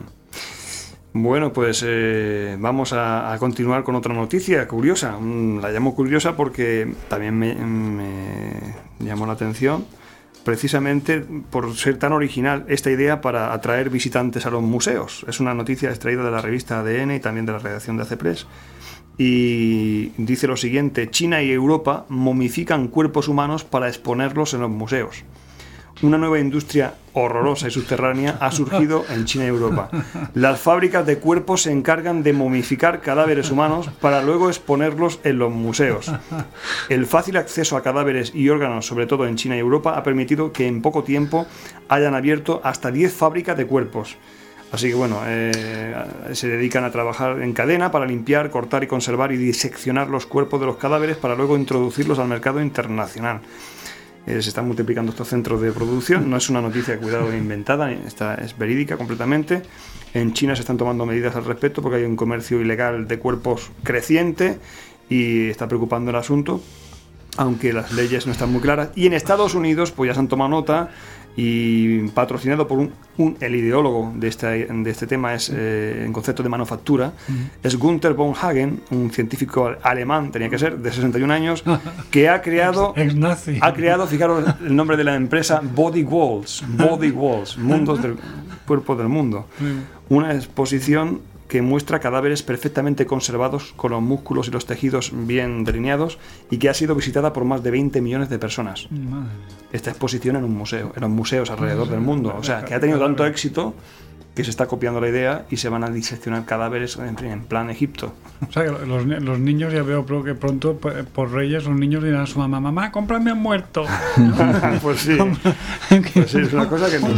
Bueno, pues eh, vamos a, a continuar con otra noticia curiosa. Mm, La llamo curiosa porque también me, me llamó la atención, precisamente por ser tan original esta idea para atraer visitantes a los museos. Es una noticia extraída de la revista A D N y también de la redacción de A C Press. Y dice lo siguiente: China y Europa momifican cuerpos humanos para exponerlos en los museos. Una nueva industria horrorosa y subterránea ha surgido en China y Europa. Las fábricas de cuerpos se encargan de momificar cadáveres humanos para luego exponerlos en los museos. El fácil acceso a cadáveres y órganos, sobre todo en China y Europa, ha permitido que en poco tiempo hayan abierto hasta diez fábricas de cuerpos. Así que bueno, eh, se dedican a trabajar en cadena para limpiar, cortar y conservar y diseccionar los cuerpos de los cadáveres para luego introducirlos al mercado internacional. Eh, se están multiplicando estos centros de producción. No es una noticia, cuidado, inventada, esta es verídica completamente. En China se están tomando medidas al respecto porque hay un comercio ilegal de cuerpos creciente y está preocupando el asunto, aunque las leyes no están muy claras. Y en Estados Unidos pues ya se han tomado nota, y patrocinado por un, un el ideólogo de este, de este tema es eh, en concepto de manufactura, uh-huh. es Gunther von Hagen, un científico alemán, tenía que ser, de sesenta y un años, que ha creado, ex, ex nazi. ha creado, fijaros el nombre de la empresa, Body Walls, Body Walls, mundos del cuerpo del mundo, una exposición que muestra cadáveres perfectamente conservados con los músculos y los tejidos bien delineados y que ha sido visitada por más de veinte millones de personas. Madre. Esta exposición en un museo, en los museos alrededor del mundo. O sea, que ha tenido tanto éxito que se está copiando la idea y se van a diseccionar cadáveres en, en plan Egipto. O sea, que los, los niños, ya veo creo que pronto por Reyes los niños dirán a su mamá, mamá, cómprame un muerto. Pues sí, pues sí, es una cosa que no,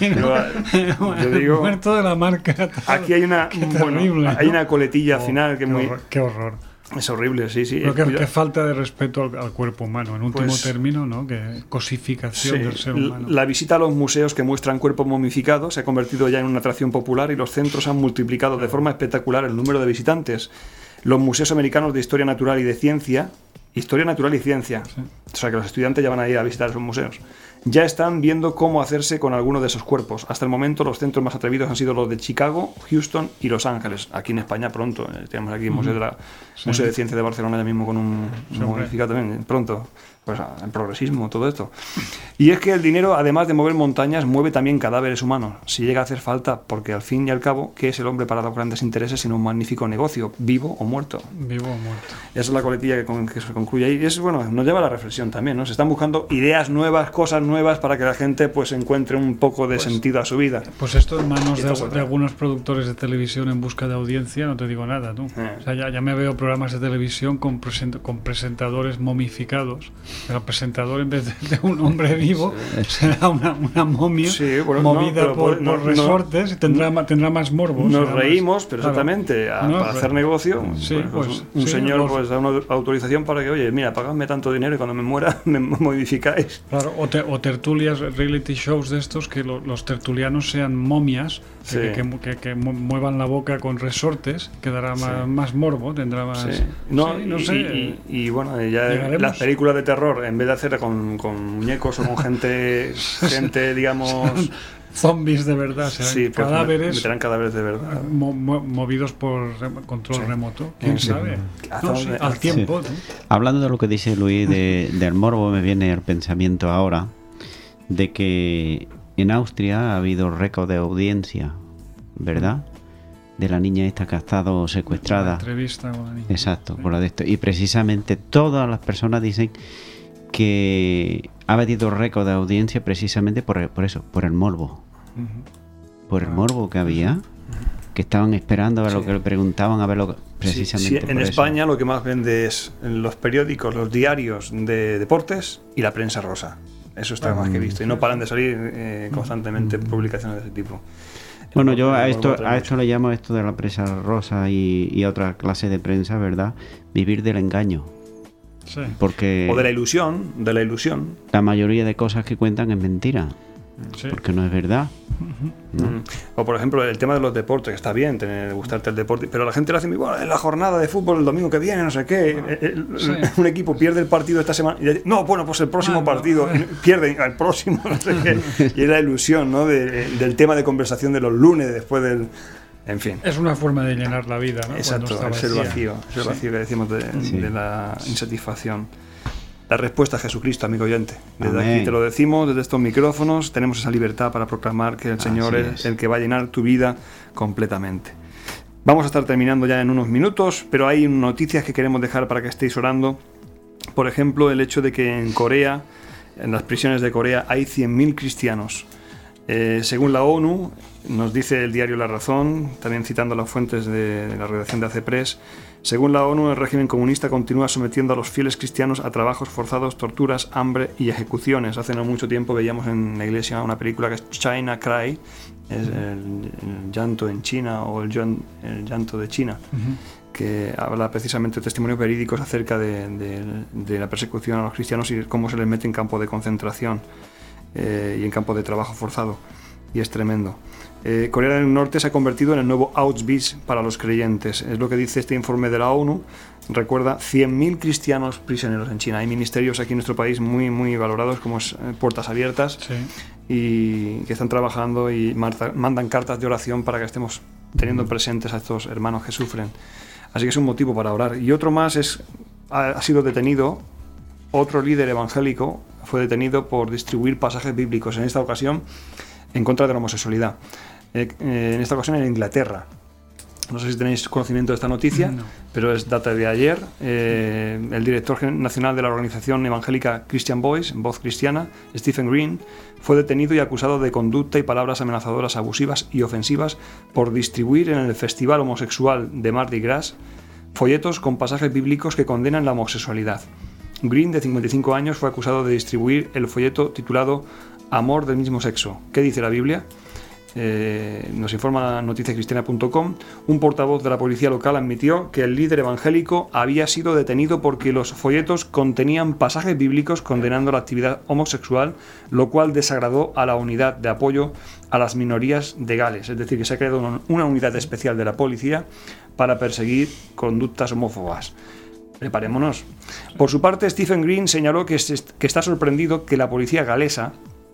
yo, yo digo, muerto de la marca. Aquí hay una, bueno, terrible, hay ¿no? una coletilla Oh, final que qué muy... horror, qué horror. Es horrible, sí, sí. Pero qué, qué falta de respeto al, al cuerpo humano, en último Pues, término, ¿no? Que cosificación sí, del ser humano. La visita a los museos que muestran cuerpos momificados se ha convertido ya en una atracción popular y los centros han multiplicado de forma espectacular el número de visitantes. Los museos americanos de historia natural y de ciencia, historia natural y ciencia, sí. O sea que los estudiantes ya van a ir a visitar esos museos, ya están viendo cómo hacerse con alguno de esos cuerpos. Hasta el momento los centros más atrevidos han sido los de Chicago, Houston y Los Ángeles. Aquí en España pronto, eh, tenemos aquí el Museo de, la, sí. Museo de Ciencia de Barcelona ya mismo con un, sí, un modificado también, pronto. Pues el progresismo, todo esto. Y es que el dinero, además de mover montañas, mueve también cadáveres humanos, si llega a hacer falta, porque al fin y al cabo, ¿qué es el hombre para los grandes intereses sino un magnífico negocio, vivo o muerto? Vivo o muerto. Esa es la coletilla que, con, que se concluye ahí. Y es, bueno, nos lleva a la reflexión también, ¿no? Se están buscando ideas nuevas, cosas nuevas, para que la gente pues encuentre un poco de pues, sentido a su vida. Pues esto en manos de, de algunos productores de televisión en busca de audiencia, no te digo nada, tú. Eh. O sea, ya, ya me veo programas de televisión con, present, con presentadores momificados. El presentador, en vez de, de un hombre vivo, sí. será una, una momia sí, bueno, movida no, por, no, por resortes no, y tendrá, no, tendrá más morbos. Nos reímos, más, pero exactamente, claro, a, no, para pero, hacer negocio, sí, pues, pues, un sí, señor los, pues da una autorización para que, oye, mira, pagadme tanto dinero y cuando me muera me modificáis. Claro, o, te, o tertulias, reality shows de estos, que lo, los tertulianos sean momias, sí. que, que, que, que muevan la boca con resortes, quedará sí. más, más morbo, tendrá más... Sí. No, sí, no y, sé. Y, y, y bueno, ya ¿llegaremos? Las películas de terror, en vez de hacer con, con muñecos o con gente, gente digamos... Zombies de verdad, serán sí, pues cadáveres, meterán cadáveres de verdad, mo, mo, movidos por control sí. remoto, quién sí. sabe, no, sí, al tiempo. Sí. ¿no? Hablando de lo que dice Luis de, del morbo, me viene el pensamiento ahora de que en Austria ha habido récord de audiencia, ¿verdad? De la niña esta que ha estado secuestrada. La entrevista con la niña. Exacto, sí. por la de esto. Y precisamente todas las personas dicen que ha batido récord de audiencia precisamente por, por eso, por el morbo. Uh-huh. Por el morbo que había, uh-huh. que estaban esperando a ver sí. lo que le preguntaban, a ver lo que, precisamente. Sí, sí. En España eso. Lo que más vende es los periódicos, los diarios de deportes y la prensa rosa. Eso está uh-huh. más que visto. Y no paran de salir eh, constantemente uh-huh. publicaciones de ese tipo. Bueno, yo a esto, a esto le llamo esto de la prensa rosa y, y otra clase de prensa, ¿verdad? Vivir del engaño. Sí. Porque o de la ilusión, de la ilusión. La mayoría de cosas que cuentan es mentira. Sí. Porque no es verdad. Uh-huh. ¿No? O por ejemplo el tema de los deportes, que está bien tener, gustarte el deporte, pero la gente lo hace muy bueno, en la jornada de fútbol el domingo que viene, no sé qué, ah, el, sí. un equipo pierde el partido esta semana, y, no, bueno, pues el próximo ah, partido, no. pierde el próximo, no sé qué, y es la ilusión, ¿no? De, del tema de conversación de los lunes después del... En fin. Es una forma de llenar la vida, ¿no? Exacto, es el vacío, es el vacío sí. que decimos de, sí. de la insatisfacción. La respuesta a Jesucristo, amigo oyente. Desde Amén. Aquí te lo decimos, desde estos micrófonos, tenemos esa libertad para proclamar que el Señor es, es el que va a llenar tu vida completamente. Vamos a estar terminando ya en unos minutos, pero hay noticias que queremos dejar para que estéis orando. Por ejemplo, el hecho de que en Corea, en las prisiones de Corea, hay cien mil cristianos. Eh, según la ONU, nos dice el diario La Razón, también citando las fuentes de, de la redacción de A C Press, según la ONU, el régimen comunista continúa sometiendo a los fieles cristianos a trabajos forzados, torturas, hambre y ejecuciones. Hace no mucho tiempo veíamos en la iglesia una película que es China Cry, es el, el llanto en China o el, el llanto de China, uh-huh. que habla precisamente de testimonios verídicos acerca de, de, de la persecución a los cristianos y cómo se les mete en campo de concentración eh, y en campo de trabajo forzado, y es tremendo. Eh, Corea del Norte se ha convertido en el nuevo Auschwitz para los creyentes, es lo que dice este informe de la ONU. Recuerda, cien mil cristianos prisioneros en China. Hay ministerios aquí en nuestro país muy muy valorados, como es, eh, Puertas Abiertas, Sí. y que están trabajando y marta- mandan cartas de oración para que estemos teniendo presentes a estos hermanos que sufren. Así que es un motivo para orar. Y otro más es, ha, ha sido detenido, otro líder evangélico fue detenido por distribuir pasajes bíblicos, en esta ocasión en contra de la homosexualidad. Eh, eh, en esta ocasión en Inglaterra. No sé si tenéis conocimiento de esta noticia, No. pero es data de ayer. Eh, el director gen- nacional de la organización evangélica Christian Voice, Voz Cristiana, Stephen Green, fue detenido y acusado de conducta y palabras amenazadoras, abusivas y ofensivas por distribuir en el Festival Homosexual de Mardi Gras folletos con pasajes bíblicos que condenan la homosexualidad. Green, de cincuenta y cinco años, fue acusado de distribuir el folleto titulado Amor del mismo sexo. ¿Qué dice la Biblia? Eh, nos informa noticias cristiana punto com. Un portavoz de la policía local admitió que el líder evangélico había sido detenido porque los folletos contenían pasajes bíblicos condenando la actividad homosexual, lo cual desagradó a la unidad de apoyo a las minorías de Gales. Es decir, que se ha creado una, una unidad especial de la policía para perseguir conductas homófobas. Preparémonos. Por su parte, Stephen Green señaló que, se, que está sorprendido que la policía galesa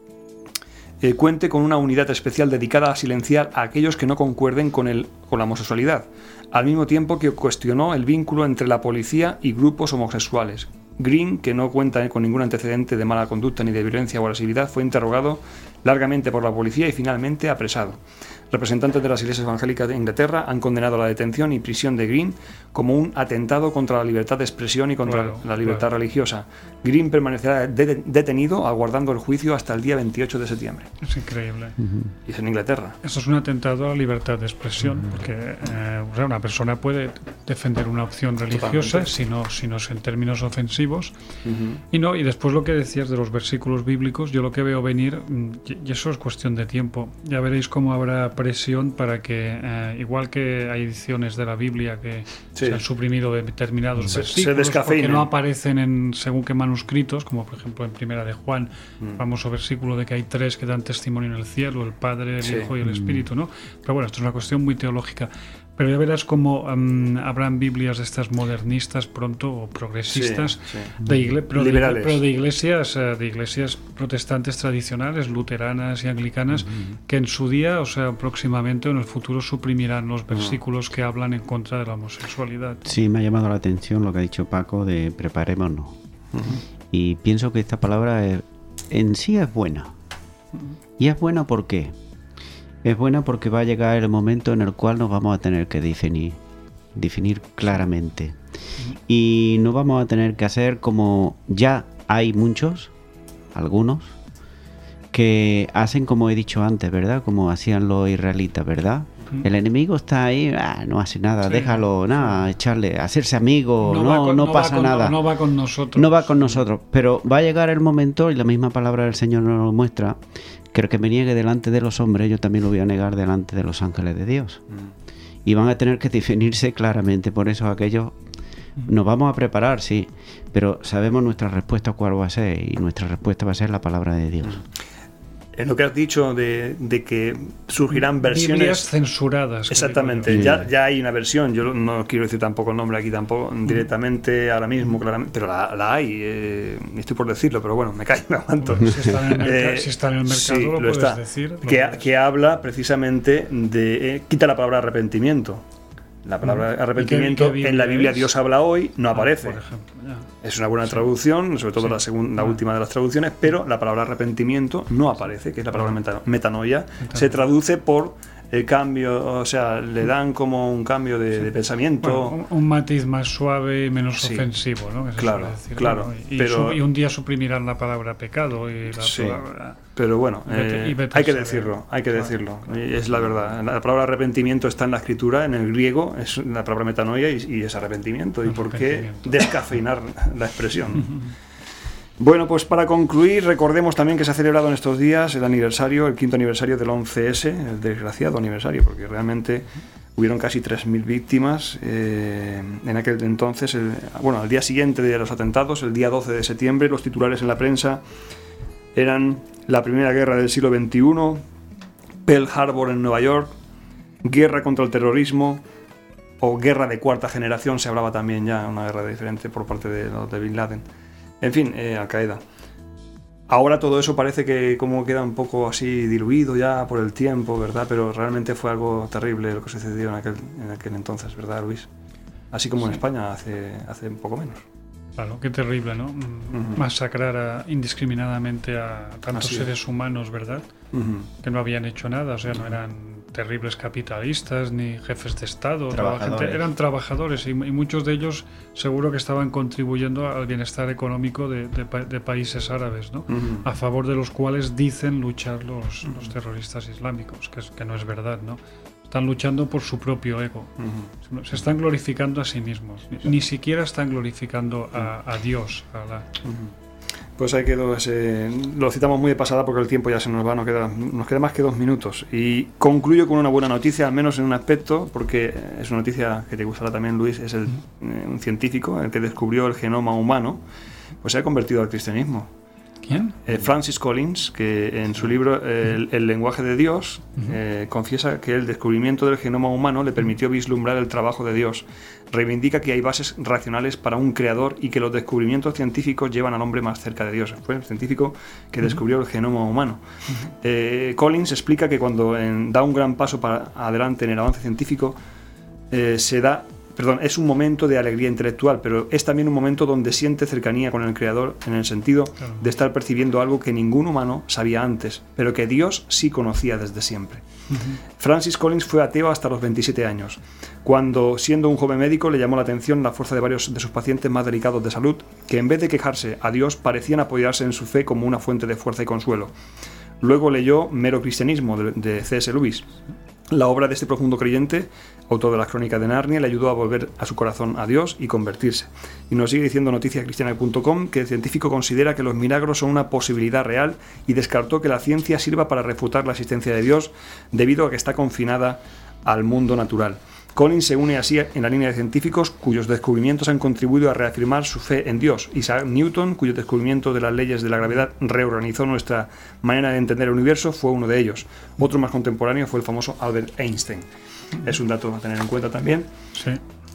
Eh, cuente con una unidad especial dedicada a silenciar a aquellos que no concuerden con, el, con la homosexualidad, al mismo tiempo que cuestionó el vínculo entre la policía y grupos homosexuales. Green, que no cuenta con ningún antecedente de mala conducta ni de violencia o agresividad, fue interrogado largamente por la policía y finalmente apresado. Representantes de las iglesias evangélicas de Inglaterra han condenado la detención y prisión de Green como un atentado contra la libertad de expresión y contra Claro, la libertad claro. religiosa. Green permanecerá de- detenido aguardando el juicio hasta el día veintiocho de septiembre. Es increíble. Y es en Inglaterra. Eso es un atentado a la libertad de expresión, porque eh, o sea, una persona puede defender una opción religiosa Totalmente. si no, si no es en términos ofensivos. Ujú. Y no, y después lo que decías de los versículos bíblicos, yo lo que veo venir, mm, y y eso es cuestión de tiempo. Ya veréis cómo habrá presión para que, eh, igual que hay ediciones de la Biblia que Sí. se han suprimido determinados Se- se versículos porque descafeinen. no aparecen en según qué manuscritos, como por ejemplo en Primera de Juan, Mm. famoso versículo de que hay tres que dan testimonio en el cielo, el Padre, el Sí. Hijo y el Espíritu, ¿no? Pero bueno, esto es una cuestión muy teológica. Pero ya verás cómo um, habrán Biblias de estas modernistas pronto o progresistas, Sí, sí. de igle- pero, de, Liberales. pero de iglesias eh, de iglesias protestantes tradicionales, luteranas y anglicanas, que en su día, o sea, próximamente o en el futuro suprimirán los versículos que hablan en contra de la homosexualidad. Sí, me ha llamado la atención lo que ha dicho Paco de preparémonos. Y pienso que esta palabra es- en sí es buena. ¿Y es buena por qué? Es buena porque va a llegar el momento en el cual nos vamos a tener que definir, definir claramente. Y no vamos a tener que hacer como ya hay muchos, algunos, que hacen como he dicho antes, ¿verdad? Como hacían los israelitas, ¿verdad? El enemigo está ahí, ah, no hace nada, Sí. déjalo, nada, echarle, hacerse amigo, no, va no, con- va pasa con- nada. No va con nosotros. No va con nosotros, pero va a llegar el momento, y la misma palabra del Señor nos lo muestra, que el que me niegue delante de los hombres, yo también lo voy a negar delante de los ángeles de Dios. Y van a tener que definirse claramente, por eso aquellos nos vamos a preparar, sí, pero sabemos nuestra respuesta cuál va a ser, y nuestra respuesta va a ser la palabra de Dios. En lo que has dicho de, de que surgirán Biblias versiones. censuradas. que Exactamente, digo Sí. ya, ya hay una versión, yo no quiero decir tampoco el nombre aquí tampoco directamente ahora mismo, claramente, pero la, la hay, eh, estoy por decirlo, pero bueno, me callo, me aguanto. yo. Si está en el, merca- Eh, si está en el mercado, sí, lo, lo puedes está. decir. lo que, puedes- que habla precisamente de... eh, quita la palabra arrepentimiento. La palabra Mm. arrepentimiento ¿Y qué- qué en la Biblia Biblia es? Dios habla hoy, no Ah, aparece. por ejemplo, ya. Es una buena traducción, sobre todo Sí. la, segun- la Ah. última de las traducciones, pero la palabra arrepentimiento no aparece, que es la palabra meta- metanoia. Se traduce por el cambio, o sea, le dan como un cambio de, de pensamiento. Bueno, un, un matiz más suave y menos Sí. ofensivo, ¿no? Que se Claro, suele decir, claro, ¿no? Y, pero- su- y un día suprimirán la palabra pecado y la Sí. palabra... Pero bueno, Vete- eh, y vete hay que a saber. decirlo, hay que Claro. decirlo. Y es la verdad. La palabra arrepentimiento está en la escritura, en el griego, es la palabra metanoia y, y es arrepentimiento. ¿Y por qué Arrepentimiento. descafeinar la expresión? Bueno, pues para concluir, recordemos también que se ha celebrado en estos días el aniversario, el quinto aniversario del once ese, el desgraciado aniversario, porque realmente hubieron casi tres mil víctimas eh, en aquel entonces. El, bueno, al día siguiente de los atentados, el día doce de septiembre, los titulares en la prensa eran la primera guerra del siglo veintiuno, Pearl Harbor en Nueva York, guerra contra el terrorismo, o guerra de cuarta generación, se hablaba también ya, una guerra diferente por parte de los de Bin Laden. En fin, eh, Al-Qaeda. Ahora todo eso parece que como queda un poco así diluido ya por el tiempo, ¿verdad? Pero realmente fue algo terrible lo que sucedió en aquel, en aquel entonces, ¿verdad, Luis? Así como sí. En España hace, hace un poco menos. Claro, qué terrible, ¿no? Uh-huh. Masacrar a, indiscriminadamente a tantos así seres es. humanos, ¿verdad? Uh-huh. Que no habían hecho nada, o sea, no eran terribles capitalistas ni jefes de Estado, gente, eran trabajadores y, y muchos de ellos seguro que estaban contribuyendo al bienestar económico de, de, de países árabes, ¿no? Uh-huh. A favor de los cuales dicen luchar los, uh-huh. los terroristas islámicos, que, es, que no es verdad, ¿no? Están luchando por su propio ego. Uh-huh. Se están glorificando a sí mismos. Ni, ni siquiera están glorificando a, a Dios. A la... uh-huh. Pues ahí quedó ese... Lo citamos muy de pasada porque el tiempo ya se nos va, nos queda, nos queda más que dos minutos. Y concluyo con una buena noticia, al menos en un aspecto, porque es una noticia que te gustará también, Luis, es el, uh-huh. un científico, el que descubrió el genoma humano, pues se ha convertido al cristianismo. ¿Quién? Eh, Francis Collins, que en su libro eh, el, el lenguaje de Dios uh-huh. eh, confiesa que el descubrimiento del genoma humano le permitió vislumbrar el trabajo de Dios. Reivindica que hay bases racionales para un creador y que los descubrimientos científicos llevan al hombre más cerca de Dios. Fue el científico que uh-huh. descubrió el genoma humano. Uh-huh. Eh, Collins explica que cuando en, da un gran paso para adelante en el avance científico, eh, se da... Perdón, es un momento de alegría intelectual, pero es también un momento donde siente cercanía con el Creador en el sentido claro. de estar percibiendo algo que ningún humano sabía antes, pero que Dios sí conocía desde siempre. Uh-huh. Francis Collins fue ateo hasta los veintisiete años, cuando, siendo un joven médico, le llamó la atención la fuerza de varios de sus pacientes más delicados de salud, que en vez de quejarse a Dios, parecían apoyarse en su fe como una fuente de fuerza y consuelo. Luego leyó Mero Cristianismo, de, de C S Lewis. La obra de este profundo creyente, autor de las Crónicas de Narnia, le ayudó a volver a su corazón a Dios y convertirse. Y nos sigue diciendo noticias cristiana punto com que el científico considera que los milagros son una posibilidad real y descartó que la ciencia sirva para refutar la existencia de Dios debido a que está confinada al mundo natural. Collins se une así en la línea de científicos cuyos descubrimientos han contribuido a reafirmar su fe en Dios. Isaac Newton, cuyo descubrimiento de las leyes de la gravedad reorganizó nuestra manera de entender el universo, fue uno de ellos. Otro más contemporáneo fue el famoso Albert Einstein. Es un dato a tener en cuenta también. Sí.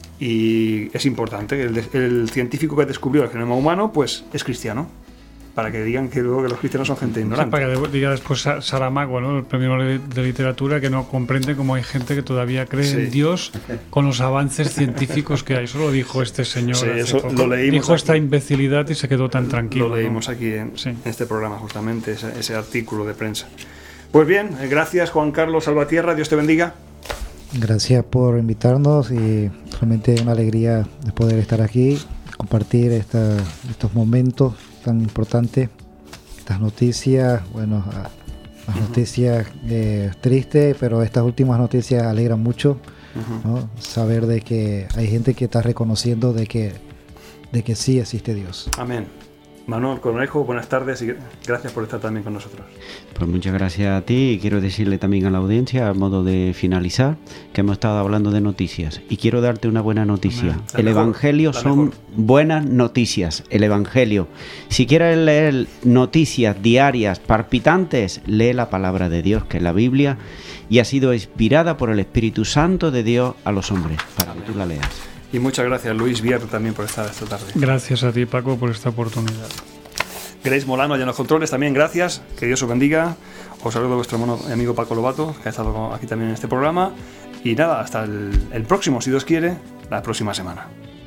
Y es importante, el, el científico que descubrió el genoma humano, pues es cristiano. Para que digan que luego que los cristianos son gente ignorante. Sí, para que diga después Saramago, ¿no? El premio de literatura, que no comprende cómo hay gente que todavía cree sí. en Dios con los avances científicos que hay. Eso lo dijo este señor. Sí, eso poco. Lo leímos. Dijo aquí. Esta imbecilidad y se quedó tan tranquilo. Lo leímos, ¿no? Aquí en, sí. en este programa, justamente, ese, ese artículo de prensa. Pues bien, gracias Juan Carlos Salvatierra, Dios te bendiga. Gracias por invitarnos y realmente una alegría de poder estar aquí, compartir esta, estos momentos tan importante, estas noticias, bueno, las uh-huh. noticias eh, tristes, pero estas últimas noticias alegran mucho, uh-huh. ¿no? Saber de que hay gente que está reconociendo de que, de que sí existe Dios. Amén. Manuel Cornejo, buenas tardes y gracias por estar también con nosotros. Pues muchas gracias a ti y quiero decirle también a la audiencia, a modo de finalizar, que hemos estado hablando de noticias y quiero darte una buena noticia. Amén. El mejor, Evangelio son mejor. buenas noticias, el Evangelio. Si quieres leer noticias diarias palpitantes, lee la palabra de Dios, que es la Biblia, y ha sido inspirada por el Espíritu Santo de Dios a los hombres, para Amén. que tú la leas. Y muchas gracias Luis Vier también por estar esta tarde. Gracias a ti Paco por esta oportunidad. Grace Molano allá en los controles también, gracias, que Dios os bendiga. Os saludo a vuestro hermano y amigo Paco Lobato, que ha estado aquí también en este programa. Y nada, hasta el, el próximo, si Dios quiere, la próxima semana.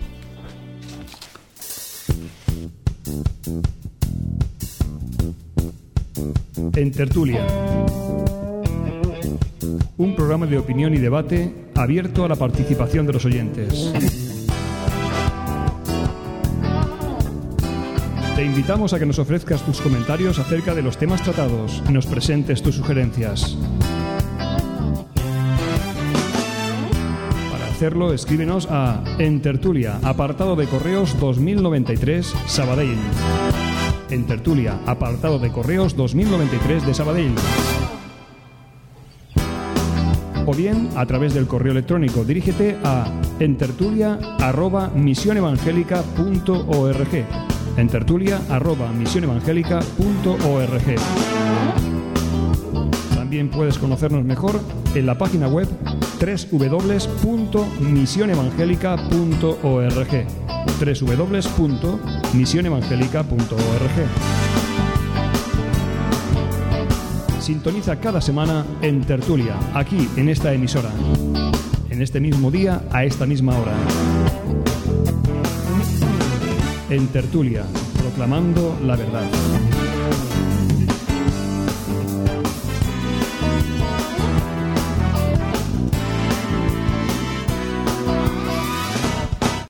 En Tertulia, un programa de opinión y debate abierto a la participación de los oyentes. Te invitamos a que nos ofrezcas tus comentarios acerca de los temas tratados y nos presentes tus sugerencias. Para hacerlo, escríbenos a En Tertulia, apartado de correos dos mil noventa y tres, Sabadell. En Tertulia, apartado de correos dos mil noventa y tres de Sabadell. o bien a través del correo electrónico. Dirígete a entertulia arroba misionevangelica punto org. entertulia arroba misionevangelica punto org. También puedes conocernos mejor en la página web doble u doble u doble u punto misionevangelica punto org. doble u doble u doble u punto misionevangelica punto org. Sintoniza cada semana en Tertulia, aquí en esta emisora, en este mismo día, a esta misma hora. En Tertulia, proclamando la verdad.